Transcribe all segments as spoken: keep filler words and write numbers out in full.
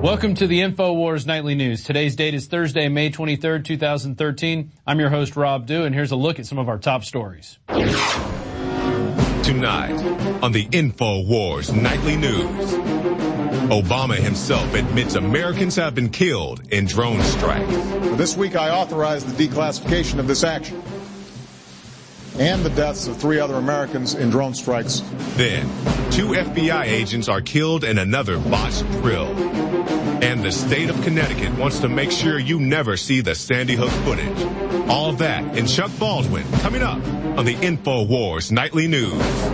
Welcome to the InfoWars Nightly News. Today's date is Thursday, May twenty-third, two thousand thirteen. I'm your host, Rob Dew, and here's a look at some of our top stories. Tonight on the InfoWars Nightly News, Obama himself admits Americans have been killed in drone strikes. This week I authorized the declassification of this action and the deaths of three other Americans in drone strikes. Then, two F B I agents are killed in another botched drill. And the state of Connecticut wants to make sure you never see the Sandy Hook footage. All of that and Chuck Baldwin coming up on the InfoWars Nightly News.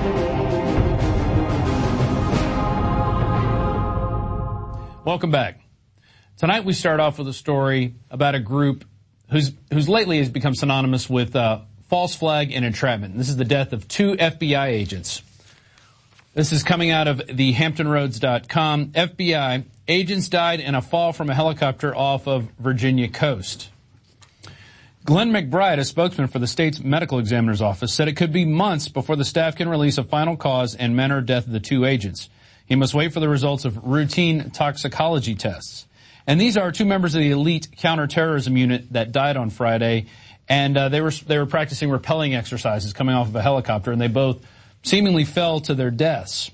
Welcome back. Tonight we start off with a story about a group who's who's lately has become synonymous with uh, false flag and entrapment. This is the death of two F B I agents. This is coming out of the Hampton Roads dot com. F B I agents died in a fall from a helicopter off of Virginia coast. Glenn McBride, a spokesman for the state's medical examiner's office, said it could be months before the staff can release a final cause and manner of death of the two agents. He must wait for the results of routine toxicology tests. And these are two members of the elite counterterrorism unit that died on Friday, and uh, they were they were practicing rappelling exercises coming off of a helicopter, and they both seemingly fell to their deaths.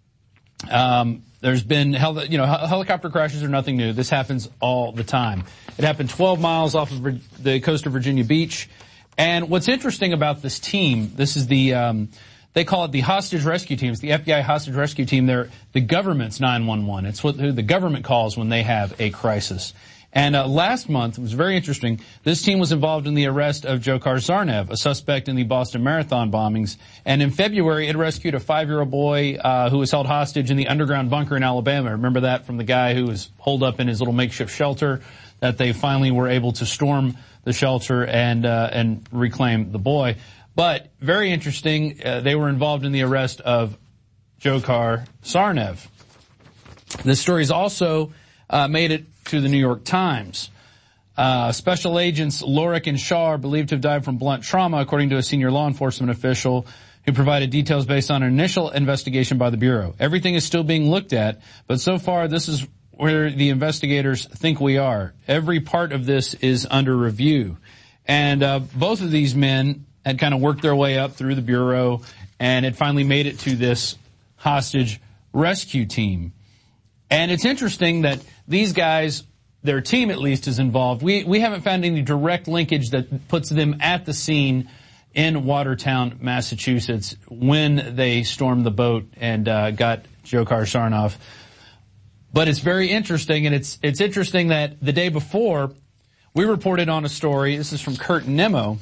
Um, there's been, hel- you know, helicopter crashes are nothing new. This happens all the time. It happened twelve miles off of Vir- the coast of Virginia Beach. And what's interesting about this team, this is the, um, they call it the hostage rescue team. It's the F B I hostage rescue team. They're the government's nine one one. It's what who the government calls when they have a crisis. And uh, last month, it was very interesting, this team was involved in the arrest of Dzhokhar Tsarnaev, a suspect in the Boston Marathon bombings. And in February, it rescued a five-year-old boy uh, who was held hostage in the underground bunker in Alabama. Remember that from the guy who was holed up in his little makeshift shelter, that they finally were able to storm the shelter and uh, and reclaim the boy. But very interesting, uh, they were involved in the arrest of Dzhokhar Tsarnaev. This story is also uh, made it to the New York Times. Uh, special agents Lorik and Shaw are believed to have died from blunt trauma, according to a senior law enforcement official who provided details based on an initial investigation by the Bureau. Everything is still being looked at, but so far this is where the investigators think we are. Every part of this is under review. And uh, both of these men had kind of worked their way up through the Bureau and had finally made it to this hostage rescue team. And it's interesting that these guys, their team at least, is involved. We we haven't found any direct linkage that puts them at the scene in Watertown, Massachusetts, when they stormed the boat and uh, got Dzhokhar Tsarnaev. But it's very interesting, and it's it's interesting that the day before, we reported on a story. This is from Kurt Nimmo.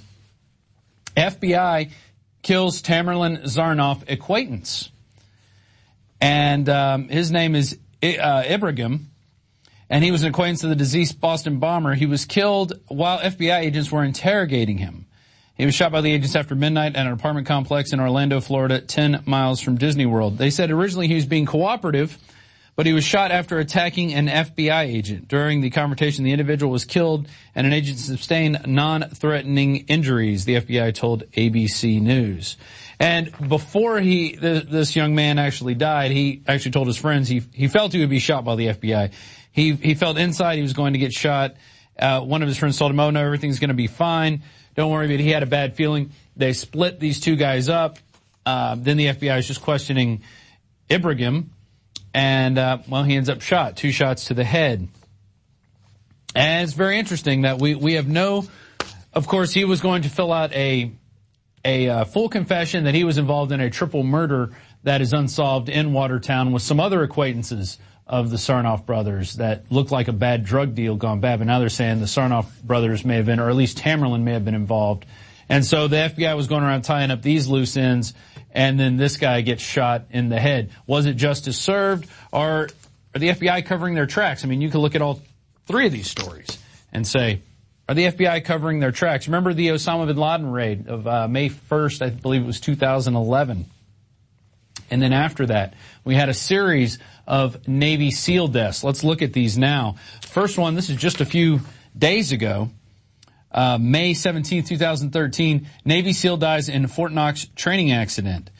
F B I kills Tamerlan Tsarnaev acquaintance, and um, his name is uh, Ibrahim. And he was an acquaintance of the deceased Boston bomber. He was killed while F B I agents were interrogating him. He was shot by the agents after midnight at an apartment complex in Orlando, Florida, ten miles from Disney World. They said originally he was being cooperative, but he was shot after attacking an F B I agent. During the confrontation, the individual was killed and an agent sustained non-threatening injuries, the F B I told A B C News. And before he, th- this young man actually died, he actually told his friends he, he felt he would be shot by the F B I. He, he felt inside he was going to get shot. Uh, one of his friends told him, oh no, everything's going to be fine. Don't worry, but he had a bad feeling. They split these two guys up. Uh, then the F B I is just questioning Ibrahim. And, uh, well, he ends up shot. Two shots to the head. And it's very interesting that we, we have no, of course, he was going to fill out a, a, uh, full confession that he was involved in a triple murder that is unsolved in Watertown with some other acquaintances of the Tsarnaev brothers that looked like a bad drug deal gone bad, but now they're saying the Tsarnaev brothers may have been, or at least Tamerlan may have been involved. And so the F B I was going around tying up these loose ends, and then this guy gets shot in the head. Was it justice served, or are the F B I covering their tracks? I mean, you can look at all three of these stories and say, are the F B I covering their tracks? Remember the Osama bin Laden raid of uh, May first, I believe it was two thousand eleven. And then after that, we had a series of Navy SEAL deaths. Let's look at these now. First one, this is just a few days ago. Uh, May seventeenth, two thousand thirteen, Navy SEAL dies in Fort Knox training accident.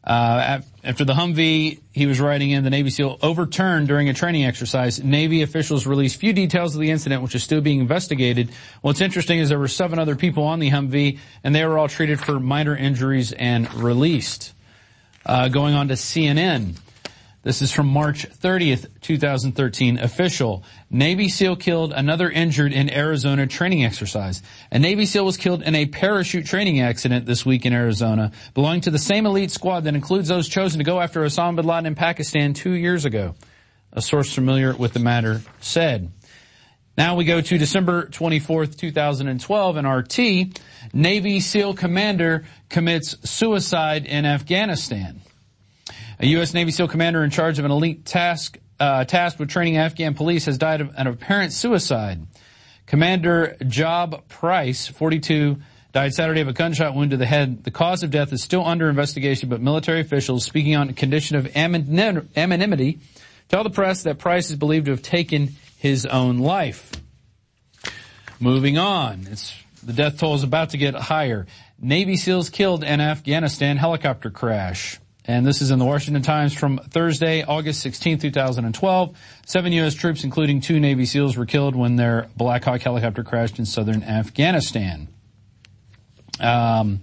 Uh, after the Humvee, he was riding in, the Navy SEAL overturned during a training exercise. Navy officials released few details of the incident, which is still being investigated. What's interesting is there were seven other people on the Humvee, and they were all treated for minor injuries and released. Uh, going on to C N N. This is from March thirtieth, twenty thirteen. Official. Navy SEAL killed, another injured in Arizona training exercise. A Navy SEAL was killed in a parachute training accident this week in Arizona, belonging to the same elite squad that includes those chosen to go after Osama bin Laden in Pakistan two years ago. A source familiar with the matter said. Now we go to December twenty-fourth, twenty twelve, in R T. Navy SEAL commander commits suicide in Afghanistan. A U S Navy SEAL commander in charge of an elite task, uh, tasked with training Afghan police has died of an apparent suicide. Commander Job Price, forty-two, died Saturday of a gunshot wound to the head. The cause of death is still under investigation, but military officials speaking on a condition of anonymity tell the press that Price is believed to have taken his own life. Moving on. It's, the death toll is about to get higher. Navy SEALs killed in Afghanistan helicopter crash. And this is in the Washington Times from Thursday, August sixteenth, twenty twelve. Seven U S troops, including two Navy SEALs, were killed when their Black Hawk helicopter crashed in southern Afghanistan. Um,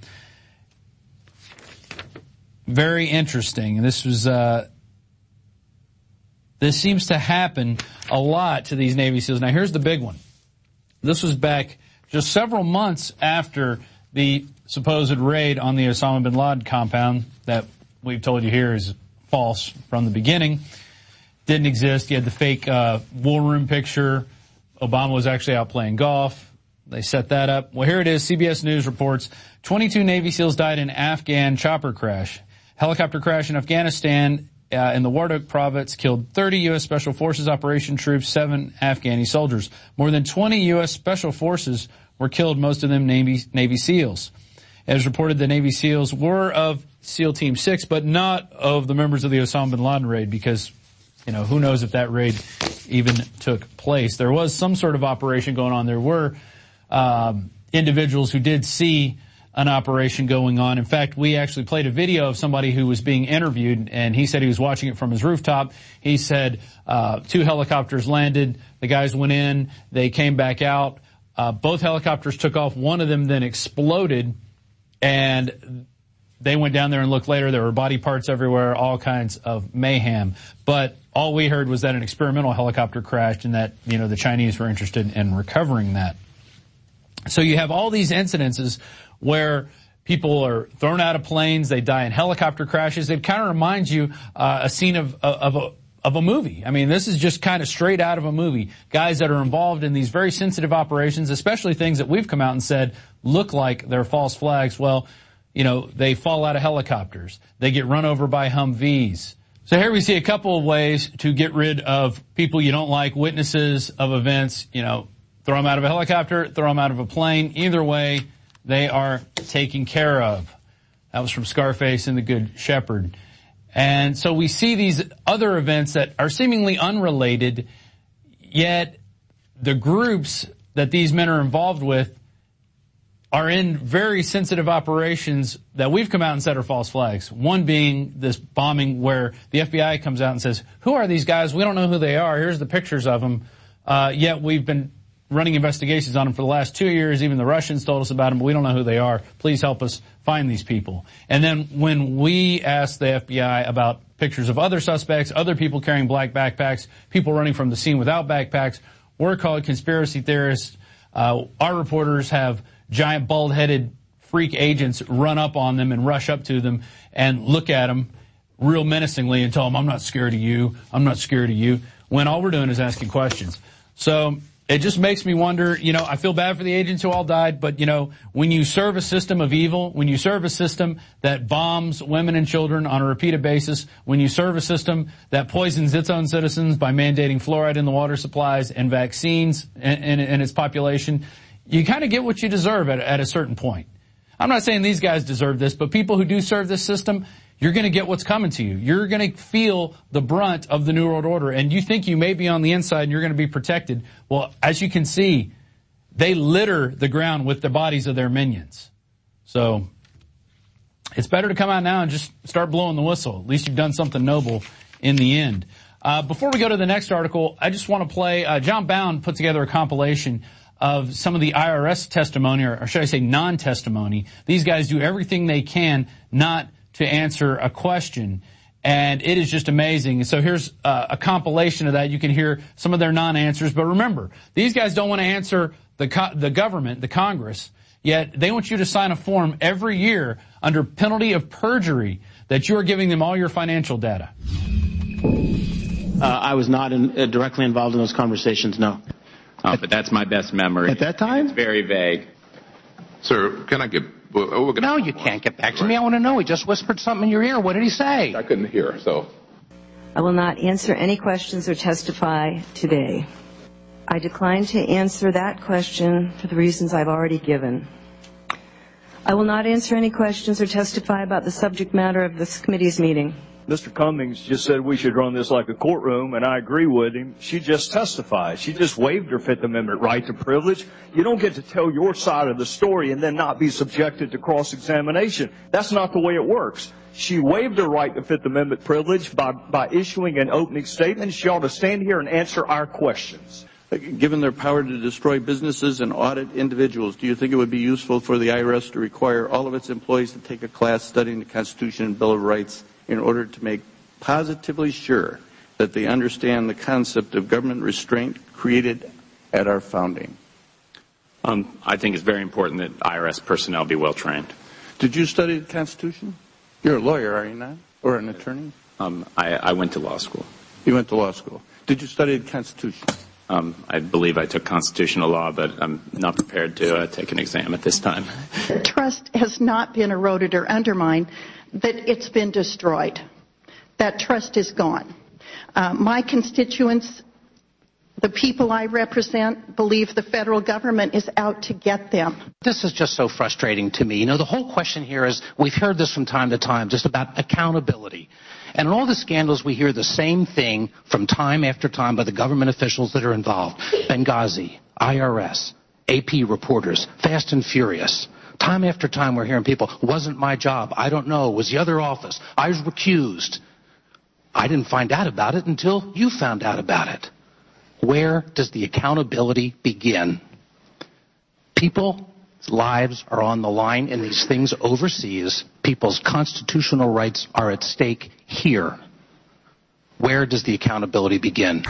very interesting. This was, uh, this seems to happen a lot to these Navy SEALs. Now here's the big one. This was back just several months after the supposed raid on the Osama bin Laden compound that we've told you here is false from the beginning. Didn't exist. You had the fake uh, war room picture. Obama was actually out playing golf. They set that up. Well, here it is. C B S News reports twenty-two Navy SEALs died in Afghan chopper crash. Helicopter crash in Afghanistan uh, in the Wardak province killed thirty U S Special Forces operation troops, seven Afghani soldiers. More than twenty U S Special Forces were killed, most of them Navy, Navy SEALs. As reported, the Navy SEALs were of SEAL Team six, but not of the members of the Osama bin Laden raid because, you know, who knows if that raid even took place. There was some sort of operation going on. There were um, individuals who did see an operation going on. In fact, we actually played a video of somebody who was being interviewed, and he said he was watching it from his rooftop. He said uh, two helicopters landed. The guys went in. They came back out. Uh, both helicopters took off. One of them then exploded, and they went down there and looked later. There were body parts everywhere, all kinds of mayhem. But all we heard was that an experimental helicopter crashed and that, you know, the Chinese were interested in recovering that. So you have all these incidences where people are thrown out of planes, they die in helicopter crashes. It kind of reminds you uh, a scene of, of a of a movie. I mean, this is just kind of straight out of a movie. Guys that are involved in these very sensitive operations, especially things that we've come out and said look like they're false flags. Well, you know, they fall out of helicopters. They get run over by Humvees. So here we see a couple of ways to get rid of people you don't like, witnesses of events. You know, throw them out of a helicopter, throw them out of a plane. Either way, they are taken care of. That was from Scarface and the Good Shepherd. And so we see these other events that are seemingly unrelated, yet the groups that these men are involved with are in very sensitive operations that we've come out and said are false flags. One being this bombing where the F B I comes out and says, who are these guys? We don't know who they are. Here's the pictures of them. Uh, yet we've been running investigations on them for the last two years. Even the Russians told us about them, but we don't know who they are. Please help us find these people. And then when we asked the F B I about pictures of other suspects, other people carrying black backpacks, people running from the scene without backpacks, we're called conspiracy theorists. Uh, our reporters have giant bald-headed freak agents run up on them and rush up to them and look at them real menacingly and tell them, I'm not scared of you, I'm not scared of you, when all we're doing is asking questions. So it just makes me wonder, you know, I feel bad for the agents who all died, but, you know, when you serve a system of evil, when you serve a system that bombs women and children on a repeated basis, when you serve a system that poisons its own citizens by mandating fluoride in the water supplies and vaccines in, in, in its population, you kind of get what you deserve at, at a certain point. I'm not saying these guys deserve this, but people who do serve this system, you're going to get what's coming to you. You're going to feel the brunt of the New World Order, and you think you may be on the inside and you're going to be protected. Well, as you can see, they litter the ground with the bodies of their minions. So it's better to come out now and just start blowing the whistle. At least you've done something noble in the end. Uh, before we go to the next article, I just want to play, uh, John Bound put together a compilation of some of the I R S testimony, or, or should I say non-testimony. These guys do everything they can not to answer a question, and it is just amazing. So here's uh, a compilation of that. You can hear some of their non-answers, but remember, these guys don't want to answer the co- the government, the Congress, yet they want you to sign a form every year under penalty of perjury that you are giving them all your financial data. Uh, I was not in, uh, directly involved in those conversations, no. Oh, but that's my best memory. At that time? It's very vague. Sir, can I get... Well, we're gonna, no, you can't get back to me. I want to know. He just whispered something in your ear. What did he say? I couldn't hear, so... I will not answer any questions or testify today. I decline to answer that question for the reasons I've already given. I will not answer any questions or testify about the subject matter of this committee's meeting. Mister Cummings just said we should run this like a courtroom, and I agree with him. She just testified. She just waived her Fifth Amendment right to privilege. You don't get to tell your side of the story and then not be subjected to cross-examination. That's not the way it works. She waived her right to Fifth Amendment privilege by, by issuing an opening statement. She ought to stand here and answer our questions. Given their power to destroy businesses and audit individuals, do you think it would be useful for the I R S to require all of its employees to take a class studying the Constitution and Bill of Rights in order to make positively sure that they understand the concept of government restraint created at our founding? Um, I think it's very important that I R S personnel be well trained. Did you study the Constitution? You're a lawyer, are you not? Or an attorney? Um, I, I went to law school. You went to law school. Did you study the Constitution? Um, I believe I took constitutional law, but I'm not prepared to uh, take an exam at this time. Trust has not been eroded or undermined, but it's been destroyed. That trust is gone. Uh, my constituents, the people I represent, believe the federal government is out to get them. This is just so frustrating to me. You know, the whole question here is, we've heard this from time to time, just about accountability. And in all the scandals, we hear the same thing from time after time by the government officials that are involved. Benghazi, I R S, A P reporters, Fast and Furious. Time after time we're hearing people, wasn't my job, I don't know, it was the other office, I was recused. I didn't find out about it until you found out about it. Where does the accountability begin? People's lives are on the line in these things overseas. People's constitutional rights are at stake here. Where does the accountability begin?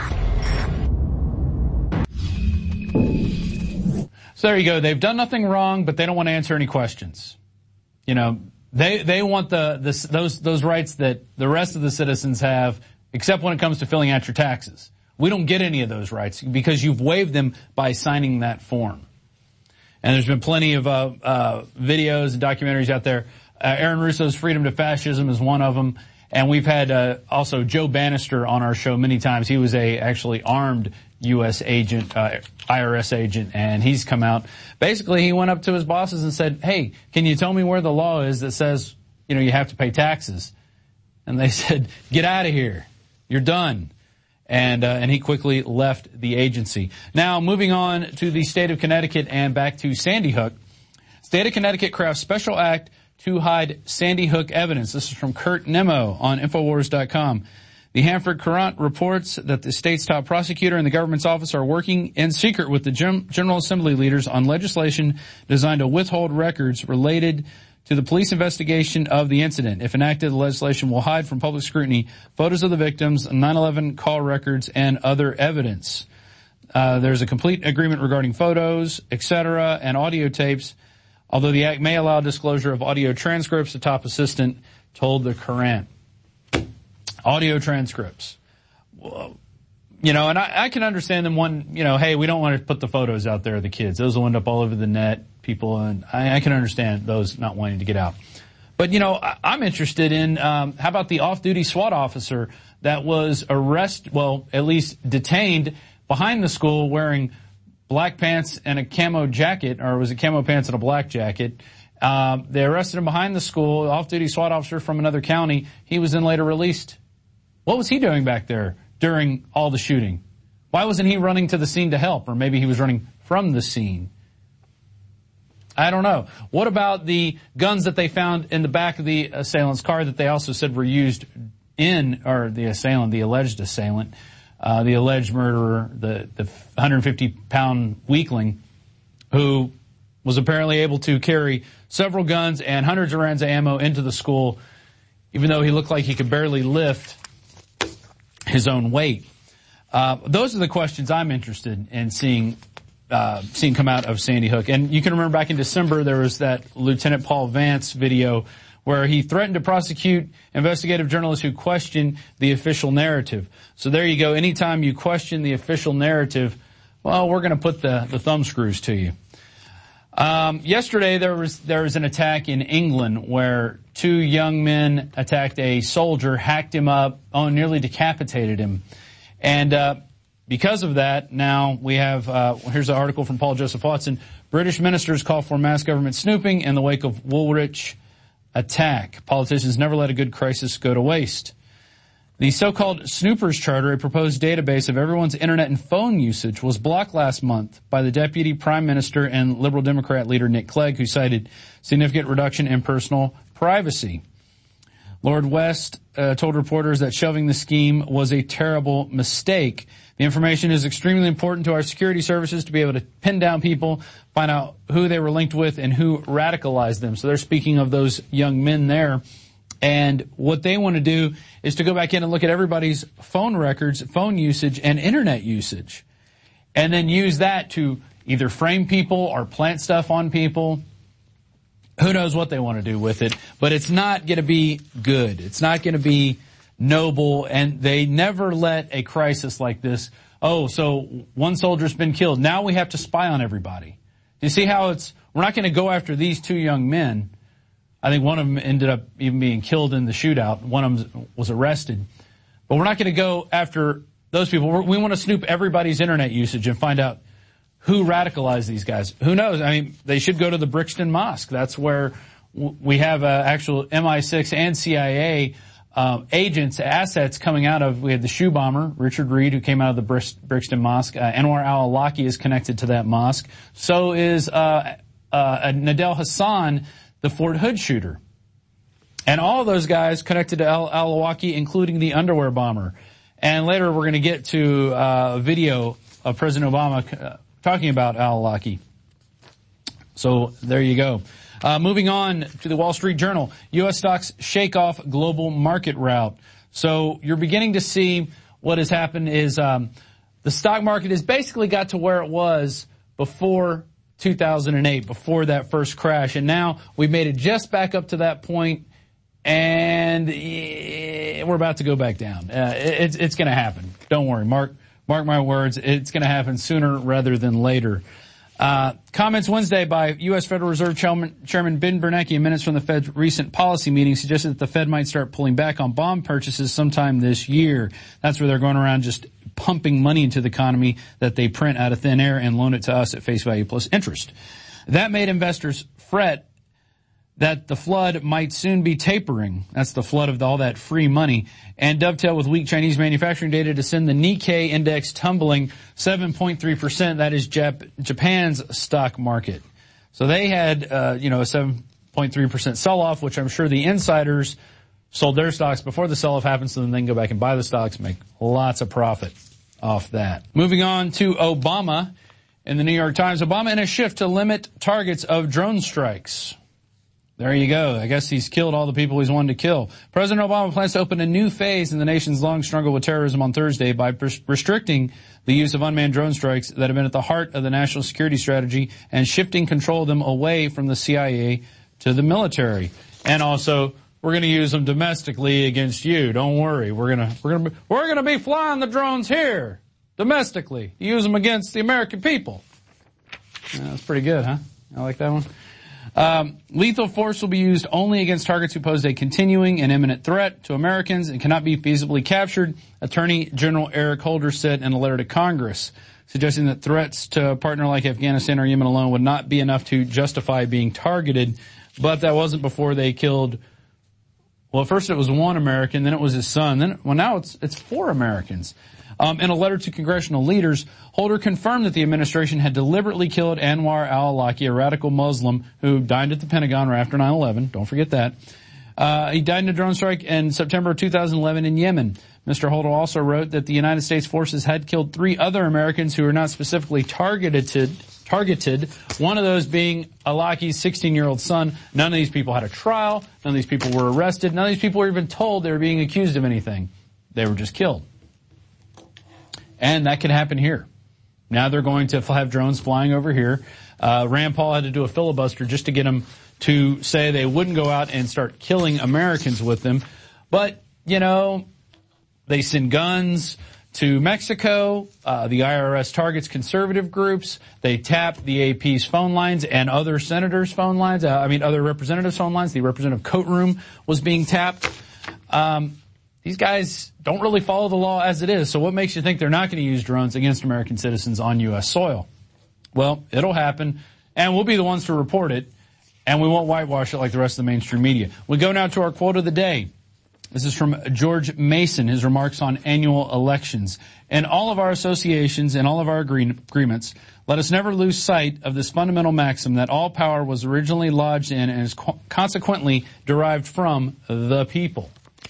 So there you go. They've done nothing wrong, but they don't want to answer any questions. You know, they they want the, the those those rights that the rest of the citizens have, except when it comes to filling out your taxes. We don't get any of those rights because you've waived them by signing that form. And there's been plenty of uh, uh videos and documentaries out there. Uh, Aaron Russo's Freedom to Fascism is one of them. And we've had uh, also Joe Bannister on our show many times. He was a actually armed U S agent, uh, I R S agent, and he's come out. Basically, he went up to his bosses and said, hey, can you tell me where the law is that says, you know, you have to pay taxes? And they said, get out of here. You're done. And, uh, and he quickly left the agency. Now, moving on to the state of Connecticut and back to Sandy Hook. State of Connecticut crafts special act to hide Sandy Hook evidence. This is from Kurt Nemo on Infowars dot com. The Hanford Courant reports that the state's top prosecutor and the government's office are working in secret with the General Assembly leaders on legislation designed to withhold records related to the police investigation of the incident. If enacted, the legislation will hide from public scrutiny photos of the victims, nine eleven call records, and other evidence. Uh, there's a complete agreement regarding photos, et cetera, and audio tapes, although the act may allow disclosure of audio transcripts, the top assistant told the Courant. Audio transcripts. Well, you know, and I, I can understand them one, you know, hey, we don't want to put the photos out there of the kids. Those will end up all over the net, people, and I, I can understand those not wanting to get out. But, you know, I, I'm interested in, um, how about the off-duty SWAT officer that was arrested, well, at least detained behind the school wearing black pants and a camo jacket, or was it camo pants and a black jacket? Um, they arrested him behind the school, off-duty SWAT officer from another county. He was then later released. What was he doing back there during all the shooting? Why wasn't he running to the scene to help? Or maybe he was running from the scene. I don't know. What about the guns that they found in the back of the assailant's car that they also said were used in, or the assailant, the alleged assailant, uh, the alleged murderer, the, the one hundred fifty pound weakling, who was apparently able to carry several guns and hundreds of rounds of ammo into the school, even though he looked like he could barely lift his own weight. Uh, those are the questions I'm interested in seeing Uh, seen come out of Sandy Hook. And you can remember back in December there was that Lieutenant Paul Vance video where he threatened to prosecute investigative journalists who questioned the official narrative. So there you go. Anytime you question the official narrative, well, we're going to put the, the thumb screws to you. Um, yesterday there was there was an attack in England where two young men attacked a soldier, hacked him up, oh, nearly decapitated him. And uh because of that, now we have, uh, here's an article from Paul Joseph Watson. British ministers call for mass government snooping in the wake of Woolwich attack. Politicians never let a good crisis go to waste. The so-called Snoopers Charter, a proposed database of everyone's internet and phone usage, was blocked last month by the Deputy Prime Minister and Liberal Democrat leader Nick Clegg, who cited significant reduction in personal privacy. Lord West uh, told reporters that shelving the scheme was a terrible mistake. The information is extremely important to our security services to be able to pin down people, find out who they were linked with, and who radicalized them. So they're speaking of those young men there. And what they want to do is to go back in and look at everybody's phone records, phone usage, and internet usage. And then use that to either frame people or plant stuff on people. Who knows what they want to do with it. But it's not going to be good. It's not going to be noble, and they never let a crisis like this, oh, so one soldier's been killed, now we have to spy on everybody. Do you see how it's, we're not going to go after these two young men. I think one of them ended up even being killed in the shootout. One of them was arrested. But we're not going to go after those people. We're, we want to snoop everybody's internet usage and find out who radicalized these guys. Who knows? I mean, they should go to the Brixton Mosque. That's where w- we have uh, actual M I six and C I A Um, agents, assets coming out of, we had the shoe bomber, Richard Reed, who came out of the Brist, Brixton Mosque. Uh, Anwar al-Awlaki is connected to that mosque. So is, uh, uh, Nadel Hassan, the Fort Hood shooter. And all those guys connected to al- al-Awlaki, including the underwear bomber. And later we're going to get to, uh, a video of President Obama uh, talking about al-Awlaki. So there you go. Uh, moving on to the Wall Street Journal. U S stocks shake off global market rout. So you're beginning to see what has happened is um, the stock market has basically got to where it was before two thousand eight, before that first crash. And now we've made it just back up to that point, and we're about to go back down. Uh, it's it's going to happen. Don't worry. Mark, mark my words. It's going to happen sooner rather than later. Uh, comments Wednesday by U S Federal Reserve Chairman, Chairman Ben Bernanke in minutes from the Fed's recent policy meeting suggested that the Fed might start pulling back on bond purchases sometime this year. That's where they're going around just pumping money into the economy that they print out of thin air and loan it to us at face value plus interest. That made investors fret that the flood might soon be tapering. That's the flood of all that free money, and dovetail with weak Chinese manufacturing data to send the Nikkei index tumbling seven point three percent. That is Jap- Japan's stock market. So they had, uh, you know, a seven point three percent sell-off, which I'm sure the insiders sold their stocks before the sell-off happened, so then they can go back and buy the stocks, make lots of profit off that. Moving on to Obama in the New York Times. Obama in a shift to limit targets of drone strikes. There you go. I guess he's killed all the people he's wanted to kill. President Obama plans to open a new phase in the nation's long struggle with terrorism on Thursday by pres- restricting the use of unmanned drone strikes that have been at the heart of the national security strategy and shifting control of them away from the C I A to the military. And also, we're going to use them domestically against you. Don't worry. We're going to we're going to we're going to be flying the drones here domestically. Use them against the American people. Yeah, that's pretty good, huh? I like that one. Um, lethal force will be used only against targets who pose a continuing and imminent threat to Americans and cannot be feasibly captured, Attorney General Eric Holder said in a letter to Congress, suggesting that threats to a partner like Afghanistan or Yemen alone would not be enough to justify being targeted. But that wasn't before they killed, well, first it was one American, then it was his son, then, well, now it's, it's four Americans. Um, in a letter to congressional leaders, Holder confirmed that the administration had deliberately killed Anwar al-Awlaki, a radical Muslim who died at the Pentagon right after nine eleven. Don't forget that. Uh, he died in a drone strike in September of two thousand eleven in Yemen. Mister Holder also wrote that the United States forces had killed three other Americans who were not specifically targeted, targeted, one of those being Awlaki's sixteen-year-old son. None of these people had a trial. None of these people were arrested. None of these people were even told they were being accused of anything. They were just killed. And that could happen here. Now they're going to have drones flying over here. Uh, Rand Paul had to do a filibuster just to get them to say they wouldn't go out and start killing Americans with them. But, you know, they send guns to Mexico. Uh, the I R S targets conservative groups. They tap the A P's phone lines and other senators' phone lines. Uh, I mean, other representatives' phone lines. The representative coat room was being tapped. Um, these guys don't really follow the law as it is. So what makes you think they're not going to use drones against American citizens on U S soil? Well, it'll happen, and we'll be the ones to report it, and we won't whitewash it like the rest of the mainstream media. We go now to our quote of the day. This is from George Mason, his remarks on annual elections. In all of our associations and all of our agree- agreements, let us never lose sight of this fundamental maxim that all power was originally lodged in and is co- consequently derived from the people.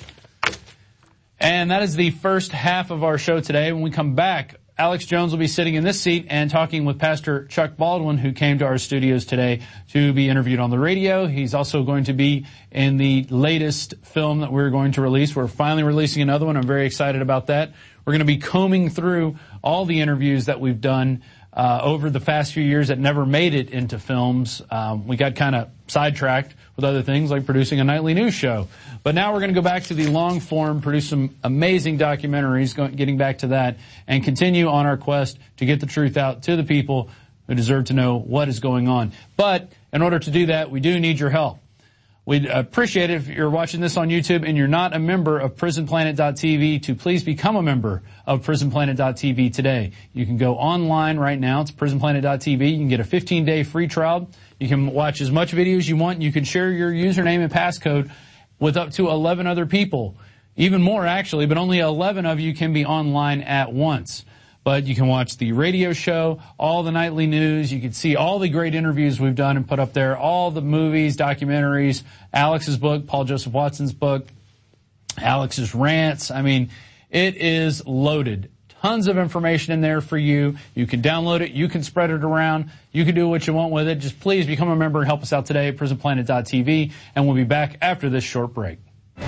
And that is the first half of our show today. When we come back, Alex Jones will be sitting in this seat and talking with Pastor Chuck Baldwin, who came to our studios today to be interviewed on the radio. He's also going to be in the latest film that we're going to release. We're finally releasing another one. I'm very excited about that. We're going to be combing through all the interviews that we've done uh, over the past few years that never made it into films. Um, we got kind of sidetracked with other things like producing a nightly news show. But now we're going to go back to the long form, produce some amazing documentaries, going, getting back to that, and continue on our quest to get the truth out to the people who deserve to know what is going on. But in order to do that, we do need your help. We'd appreciate it if you're watching this on YouTube and you're not a member of prison planet dot t v to please become a member of prison planet dot t v today. You can go online right now. It's prison planet dot t v. You can get a fifteen day free trial. You can watch as much video as you want. You can share your username and passcode with up to eleven other people. Even more, actually, but only eleven of you can be online at once. But you can watch the radio show, all the nightly news. You can see all the great interviews we've done and put up there, all the movies, documentaries, Alex's book, Paul Joseph Watson's book, Alex's rants. I mean, it is loaded. Tons of information in there for you. You can download it. You can spread it around. You can do what you want with it. Just please become a member and help us out today at prison planet dot t v, and we'll be back after this short break.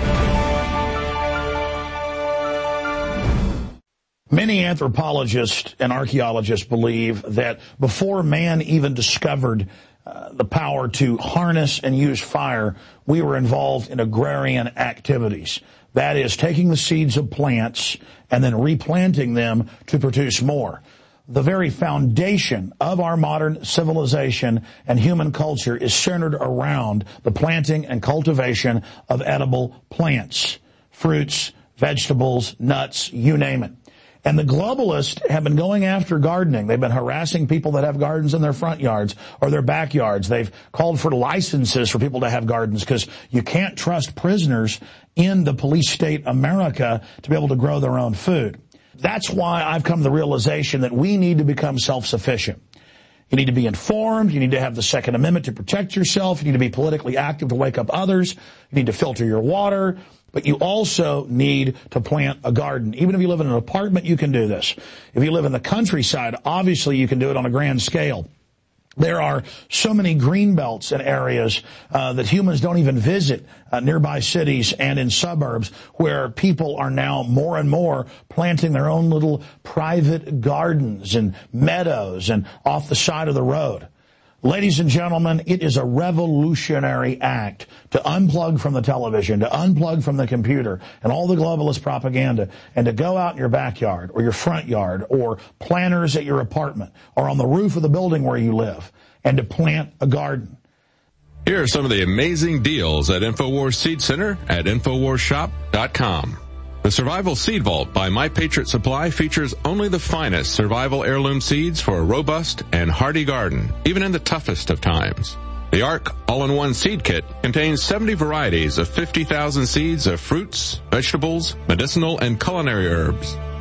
Many anthropologists and archaeologists believe that before man even discovered uh, the power to harness and use fire, we were involved in agrarian activities. That is, taking the seeds of plants and then replanting them to produce more. The very foundation of our modern civilization and human culture is centered around the planting and cultivation of edible plants, fruits, vegetables, nuts, you name it. And the globalists have been going after gardening. They've been harassing people that have gardens in their front yards or their backyards. They've called for licenses for people to have gardens because you can't trust prisoners in the police state America to be able to grow their own food. That's why I've come to the realization that we need to become self-sufficient. You need to be informed. You need to have the Second Amendment to protect yourself. You need to be politically active to wake up others. You need to filter your water. But you also need to plant a garden. Even if you live in an apartment, you can do this. If you live in the countryside, obviously you can do it on a grand scale. There are so many green belts in areas uh, that humans don't even visit, uh, nearby cities and in suburbs, where people are now more and more planting their own little private gardens and meadows and off the side of the road. Ladies and gentlemen, it is a revolutionary act to unplug from the television, to unplug from the computer and all the globalist propaganda, and to go out in your backyard or your front yard or planters at your apartment or on the roof of the building where you live, and to plant a garden. Here are some of the amazing deals at InfoWars Seed Center at infowars shop dot com. The Survival Seed Vault by My Patriot Supply features only the finest survival heirloom seeds for a robust and hardy garden, even in the toughest of times. The ARC All-in-One Seed Kit contains seventy varieties of fifty thousand seeds of fruits, vegetables, medicinal, and culinary herbs,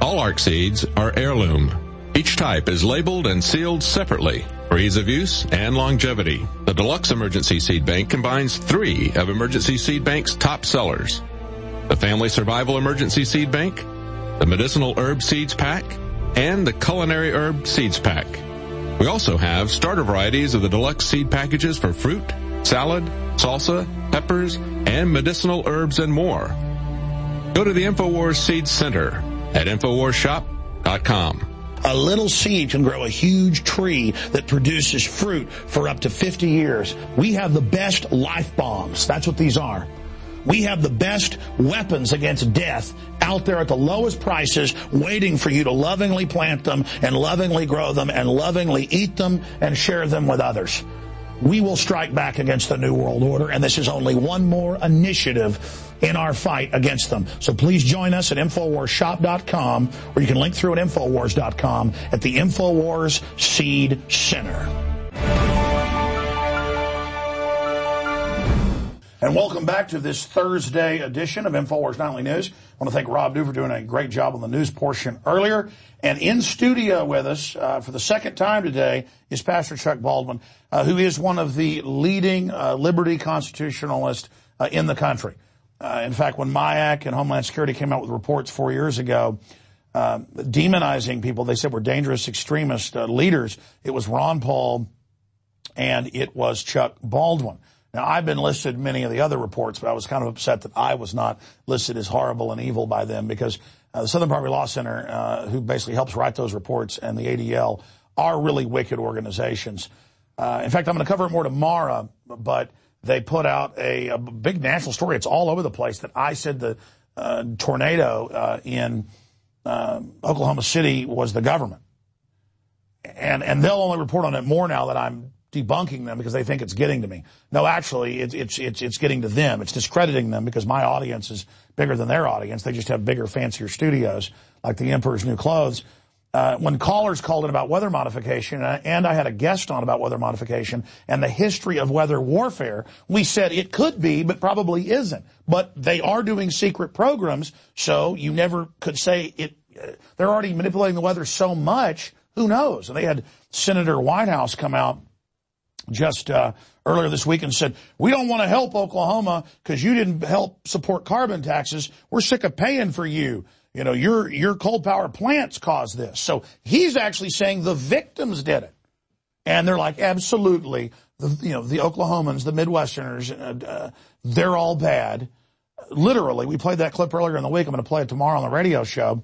All ARC seeds are heirloom. Each type is labeled and sealed separately for ease of use and longevity. The Deluxe Emergency Seed Bank combines three of Emergency Seed Bank's top sellers: the Family Survival Emergency Seed Bank, the Medicinal Herb Seeds Pack, and the Culinary Herb Seeds Pack. We also have starter varieties of the Deluxe Seed Packages for fruit, salad, salsa, peppers, and medicinal herbs and more. Go to the InfoWars Seed Center at infowars shop dot com. A little seed can grow a huge tree that produces fruit for up to fifty years. We have the best life bombs. That's what these are. We have the best weapons against death out there at the lowest prices, waiting for you to lovingly plant them and lovingly grow them and lovingly eat them and share them with others. We will strike back against the New World Order, and this is only one more initiative in our fight against them. So please join us at infowars shop dot com, or you can link through at infowars dot com at the InfoWars Seed Center. And welcome back to this Thursday edition of InfoWars Nightly News. I want to thank Rob Dew for doing a great job on the news portion earlier. And in studio with us uh, for the second time today is Pastor Chuck Baldwin, uh, who is one of the leading uh, liberty constitutionalists uh, in the country. Uh, in fact, when M I A C and Homeland Security came out with reports four years ago uh, demonizing people, they said were dangerous extremist uh, leaders, it was Ron Paul and it was Chuck Baldwin. Now, I've been listed in many of the other reports, but I was kind of upset that I was not listed as horrible and evil by them, because uh, the Southern Poverty Law Center, uh, who basically helps write those reports, and the A D L are really wicked organizations. Uh, in fact, I'm going to cover it more tomorrow, but they put out a, a big national story. It's all over the place that I said the uh, tornado uh, in uh, Oklahoma City was the government. And, and they'll only report on it more now that I'm debunking them, because they think it's getting to me. No, actually, it's, it's, it's, it's getting to them. It's discrediting them, because my audience is bigger than their audience. They just have bigger, fancier studios, like the Emperor's New Clothes. Uh, when callers called in about weather modification, and I had a guest on about weather modification and the history of weather warfare, we said it could be, but probably isn't. But they are doing secret programs, so you never could say it. Uh, they're already manipulating the weather so much, who knows? And they had Senator Whitehouse come out just uh, earlier this week and said, we don't want to help Oklahoma because you didn't help support carbon taxes. We're sick of paying for you. You know, your your coal power plants caused this. So he's actually saying the victims did it. And they're like, absolutely. The, you know, the Oklahomans, the Midwesterners, uh, uh, they're all bad. Literally, we played that clip earlier in the week. I'm going to play it tomorrow on the radio show.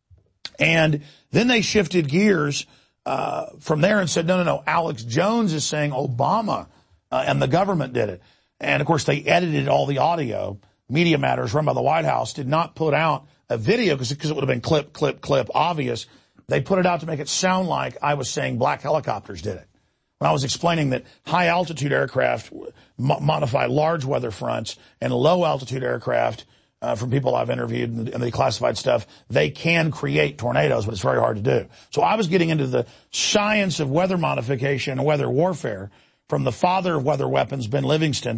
And then they shifted gears Uh, from there and said, no, no, no, Alex Jones is saying Obama uh, and the government did it. And, of course, they edited all the audio. Media Matters, run by the White House, did not put out a video because it would have been clip, clip, clip, obvious. They put it out to make it sound like I was saying black helicopters did it. When I was explaining that high-altitude aircraft mo- modify large weather fronts and low-altitude aircraft, Uh, from people I've interviewed and the, and the classified stuff, they can create tornadoes, but it's very hard to do. So I was getting into the science of weather modification and weather warfare from the father of weather weapons, Ben Livingston,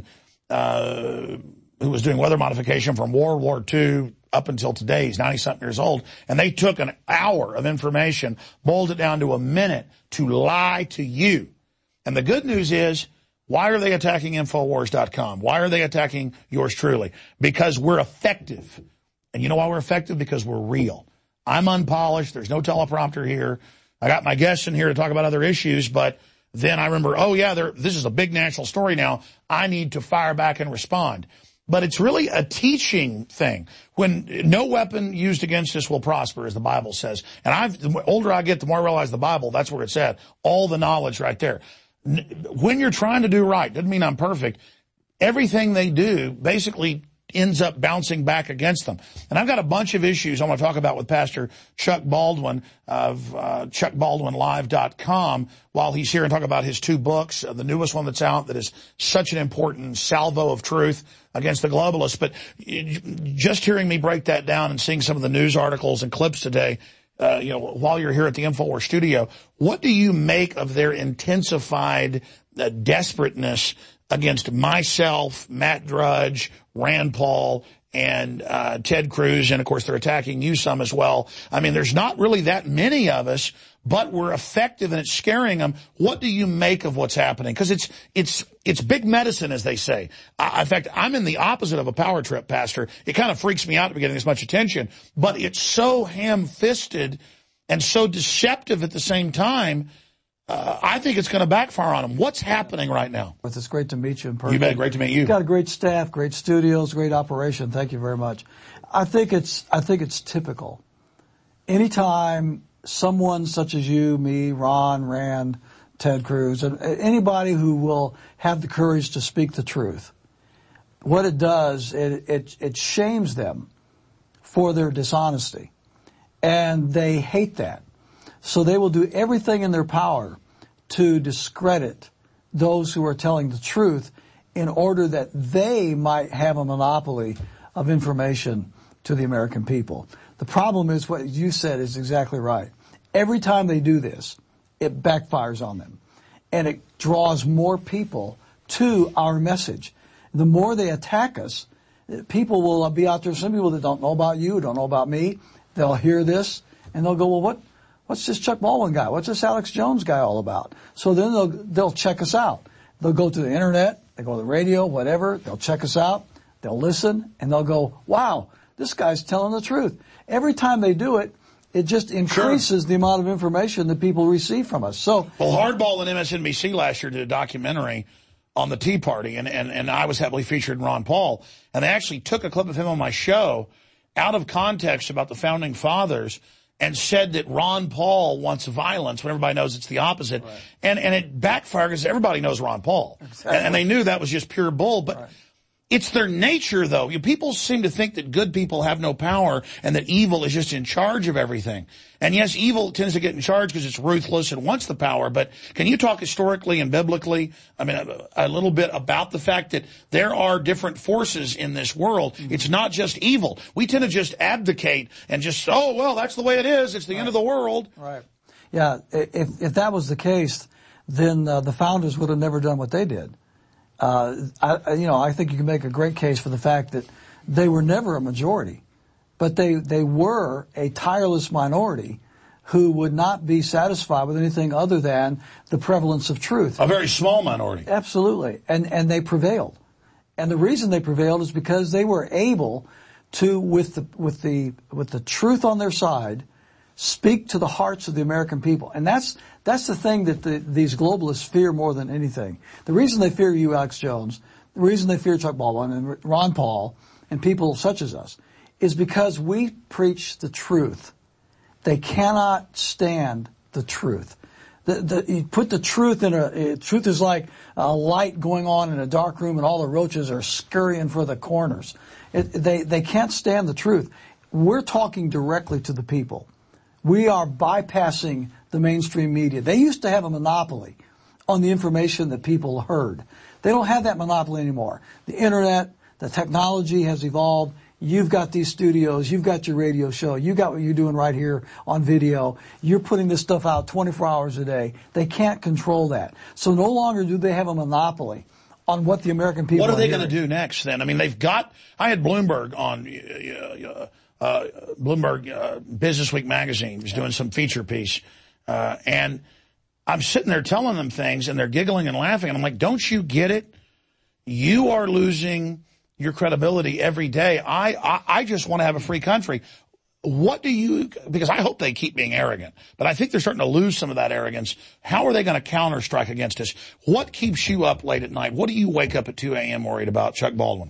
uh, who was doing weather modification from World War Two up until today. He's ninety-something years old. And they took an hour of information, boiled it down to a minute to lie to you. And the good news is, why are they attacking infowars dot com? Why are they attacking yours truly? Because we're effective. And you know why we're effective? Because we're real. I'm unpolished. There's no teleprompter here. I got my guests in here to talk about other issues, but then I remember, oh, yeah, there, this is a big national story now. I need to fire back and respond. But it's really a teaching thing. When no weapon used against us will prosper, as the Bible says. And I've, the older I get, the more I realize the Bible, that's where it's at. All the knowledge right there. When you're trying to do right, doesn't mean I'm perfect. Everything they do basically ends up bouncing back against them. And I've got a bunch of issues I want to talk about with Pastor Chuck Baldwin of uh, chuck baldwin live dot com while he's here, and talk about his two books, uh, the newest one that's out that is such an important salvo of truth against the globalists. But just hearing me break that down and seeing some of the news articles and clips today, Uh, you know, while you're here at the InfoWars studio, what do you make of their intensified uh, desperateness against myself, Matt Drudge, Rand Paul, and uh, Ted Cruz, and of course they're attacking you some as well. I mean, there's not really that many of us, but we're effective and it's scaring them. What do you make of what's happening? Because it's it's it's big medicine, as they say. Uh, in fact, I'm in the opposite of a power trip, Pastor. It kind of freaks me out to be getting this much attention, but it's so ham-fisted and so deceptive at the same time. Uh, I think it's going to backfire on them. What's happening right now? It's great to meet you in person. You bet. Great to meet you. You've got a great staff, great studios, great operation. Thank you very much. I think it's I think it's typical. Anytime someone such as you, me, Ron, Rand, Ted Cruz, and anybody who will have the courage to speak the truth, what it does, it it, it shames them for their dishonesty, and they hate that. So they will do everything in their power to discredit those who are telling the truth in order that they might have a monopoly of information to the American people. The problem is what you said is exactly right. Every time they do this, it backfires on them. And it draws more people to our message. The more they attack us, people will be out there, some people that don't know about you, don't know about me, they'll hear this and they'll go, well, what? What's this Chuck Baldwin guy? What's this Alex Jones guy all about? So then they'll, they'll check us out. They'll go to the internet, they go to the radio, whatever, they'll check us out, they'll listen, and they'll go, wow, this guy's telling the truth. Every time they do it, it just increases sure. the amount of information that people receive from us. So, well, Hardball and M S N B C last year did a documentary on the Tea Party, and, and, and I was heavily featured in Ron Paul, and they actually took a clip of him on my show out of context about the Founding Fathers and said that Ron Paul wants violence when everybody knows it's the opposite. Right. And and it backfired because everybody knows Ron Paul. Exactly. And, and they knew that was just pure bull. But right. It's their nature, though. People seem to think that good people have no power and that evil is just in charge of everything. And yes, evil tends to get in charge because it's ruthless and wants the power. But can you talk historically and biblically, I mean, a, a little bit about the fact that there are different forces in this world? Mm-hmm. It's not just evil. We tend to just abdicate and just, oh, well, that's the way it is. It's the right. end of the world. Right. Yeah, if, if that was the case, then uh, the founders would have never done what they did. Uh, I, you know, I think you can make a great case for the fact that they were never a majority, but they, they were a tireless minority who would not be satisfied with anything other than the prevalence of truth. A very small minority. Absolutely. And, and they prevailed. And the reason they prevailed is because they were able to, with the, with the, with the truth on their side, speak to the hearts of the American people. And that's, that's the thing that the, these globalists fear more than anything. The reason they fear you, Alex Jones, the reason they fear Chuck Baldwin and Ron Paul and people such as us is because we preach the truth. They cannot stand the truth. The, the, you put the truth in a, uh, truth is like a light going on in a dark room and all the roaches are scurrying for the corners. It, they, they can't stand the truth. We're talking directly to the people. We are bypassing the mainstream media. They used to have a monopoly on the information that people heard. They don't have that monopoly anymore. The internet, the technology has evolved. You've got these studios. You've got your radio show. You've got what you're doing right here on video. You're putting this stuff out twenty-four hours a day. They can't control that. So no longer do they have a monopoly on what the American people are What are they going to do next then? I mean, they've got, I had Bloomberg on, uh, uh, Uh, Bloomberg uh, Business Week magazine was doing some feature piece, uh, and I'm sitting there telling them things, and they're giggling and laughing, and I'm like, don't you get it? You are losing your credibility every day. I, I, I just want to have a free country. What do you, because I hope they keep being arrogant, but I think they're starting to lose some of that arrogance. How are they going to counter-strike against us? What keeps you up late at night? What do you wake up at two a.m. worried about, Chuck Baldwin?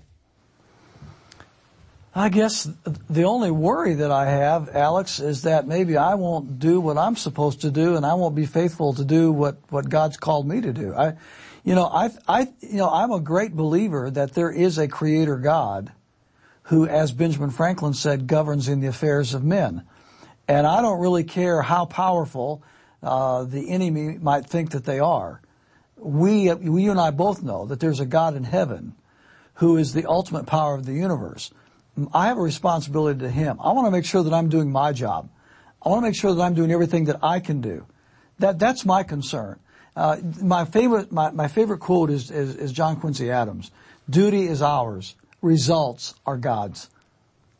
I guess the only worry that I have, Alex, is that maybe I won't do what I'm supposed to do, and I won't be faithful to do what, what God's called me to do. I, you know, I, I, you know, I'm a great believer that there is a Creator God who, as Benjamin Franklin said, governs in the affairs of men. And I don't really care how powerful uh, the enemy might think that they are. We, we, you and I both know that there's a God in heaven who is the ultimate power of the universe. I have a responsibility to him. I want to make sure that I'm doing my job. I want to make sure that I'm doing everything that I can do. That that's my concern. Uh, my favorite my, my favorite quote is, is is John Quincy Adams. Duty is ours. Results are God's.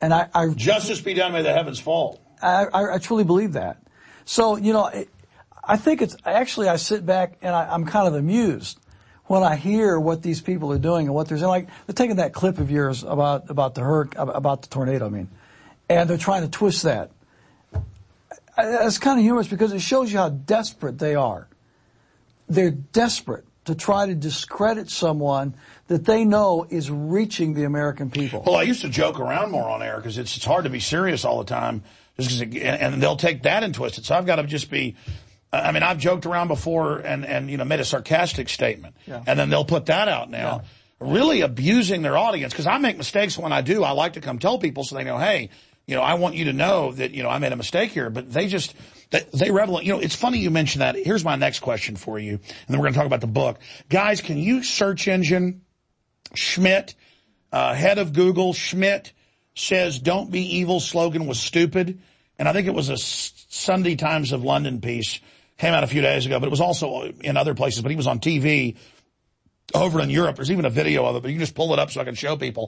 And I, I justice be done, may the heavens fall. I, I, I truly believe that. So, you know, it, I think it's, actually I sit back and I, I'm kind of amused when I hear what these people are doing and what they're saying. Like, they're taking that clip of yours about, about the hurricane, about the tornado, I mean, and they're trying to twist that. It's kind of humorous because it shows you how desperate they are. They're desperate to try to discredit someone that they know is reaching the American people. Well, I used to joke around more on air because it's, it's hard to be serious all the time, just 'cause it, and they'll take that and twist it. So I've got to just be, I mean, I've joked around before and, and you know, made a sarcastic statement. Yeah. And then they'll put that out now, yeah. really abusing their audience. Because I make mistakes when I do. I like to come tell people so they know, hey, you know, I want you to know that, you know, I made a mistake here. But they just, they, they revel. You know, it's funny you mentioned that. Here's my next question for you. And then we're going to talk about the book. Guys, can you search engine Schmidt, uh, head of Google, Schmidt says, don't be evil slogan was stupid. And I think it was a Sunday Times of London piece. Came out a few days ago, but it was also in other places. But he was on T V over in Europe. There's even a video of it, but you can just pull it up so I can show people.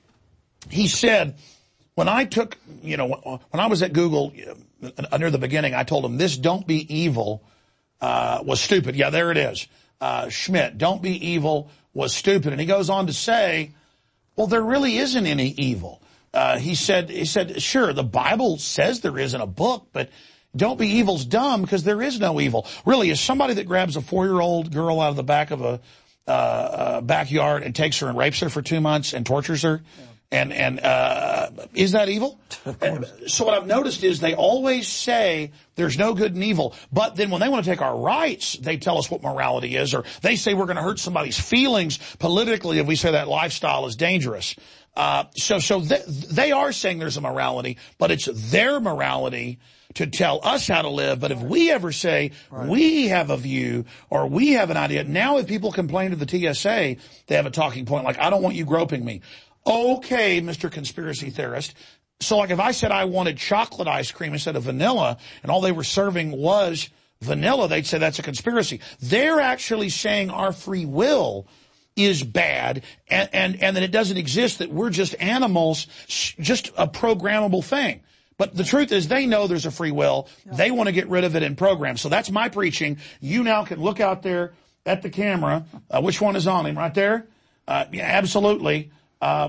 He said, when I took, you know, when I was at Google, uh, near the beginning, I told him, this don't be evil uh, was stupid. Yeah, there it is. Uh, Schmidt, don't be evil was stupid. And he goes on to say, well, there really isn't any evil. Uh, he said, he said, sure, the Bible says there is in a book, but don't be evil's dumb because there is no evil. Really, is somebody that grabs a four-year-old girl out of the back of a uh, uh, backyard and takes her and rapes her for two months and tortures her? Yeah. And, and, uh, is that evil? So what I've noticed is they always say there's no good and evil. But then when they want to take our rights, they tell us what morality is, or they say we're going to hurt somebody's feelings politically if we say that lifestyle is dangerous. Uh, so, so th they are saying there's a morality, but it's their morality to tell us how to live. But if we ever say right. we have a view or we have an idea, now if people complain to the T S A, they have a talking point like, I don't want you groping me. Okay, Mister Conspiracy Theorist. So like if I said I wanted chocolate ice cream instead of vanilla and all they were serving was vanilla, they'd say that's a conspiracy. They're actually saying our free will is bad and, and, and that it doesn't exist, that we're just animals, just a programmable thing. But the truth is they know there's a free will. Yeah. They want to get rid of it in programs. So that's my preaching. You now can look out there at the camera. Uh, which one is on him? Right there? Uh, yeah, absolutely. Uh,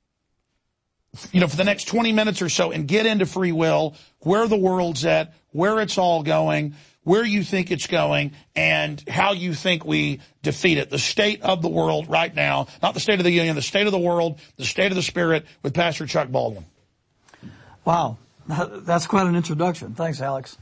you know, for the next twenty minutes or so and get into free will, where the world's at, where it's all going, where you think it's going, and how you think we defeat it. The state of the world right now, not the state of the union, the state of the world, the state of the spirit with Pastor Chuck Baldwin. Wow. That's quite an introduction. Thanks, Alex.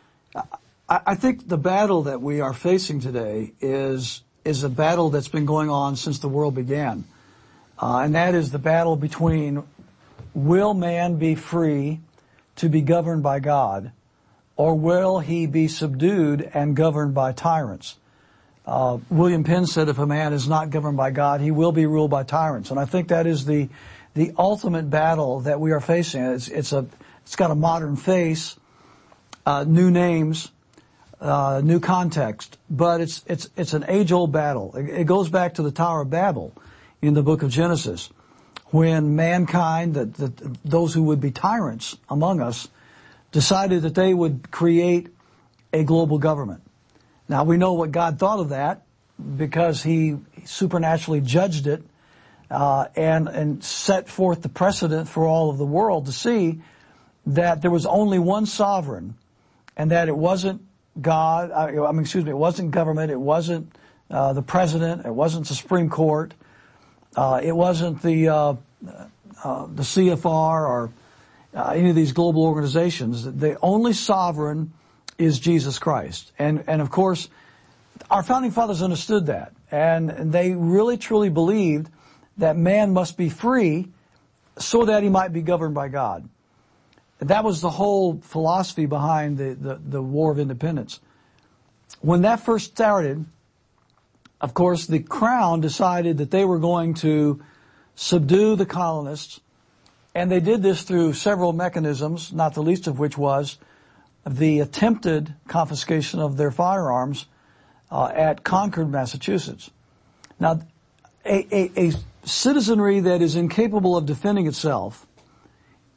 I, I think the battle that we are facing today is, is a battle that's been going on since the world began. Uh, and that is the battle between will man be free to be governed by God, or will he be subdued and governed by tyrants? Uh, William Penn said if a man is not governed by God, he will be ruled by tyrants. And I think that is the the ultimate battle that we are facing. It's, it's a it's got a modern face, uh, new names, uh, new context, but it's it's it's an age-old battle. It, it goes back to the Tower of Babel in the book of Genesis, when mankind, that, that those who would be tyrants among us, decided that they would create a global government. Now we know what God thought of that because he supernaturally judged it uh, and and set forth the precedent for all of the world to see that there was only one sovereign, and that it wasn't God. I mean, excuse me, it wasn't government. It wasn't uh, the president. It wasn't the Supreme Court. Uh, it wasn't the uh, uh, the C F R or uh, any of these global organizations. The only sovereign is Jesus Christ. And, and of course, our founding fathers understood that. And they really truly believed that man must be free so that he might be governed by God. That was the whole philosophy behind the, the, the War of Independence. When that first started, of course, the Crown decided that they were going to subdue the colonists, and they did this through several mechanisms, not the least of which was the attempted confiscation of their firearms uh, at Concord, Massachusetts. Now, a, a, a citizenry that is incapable of defending itself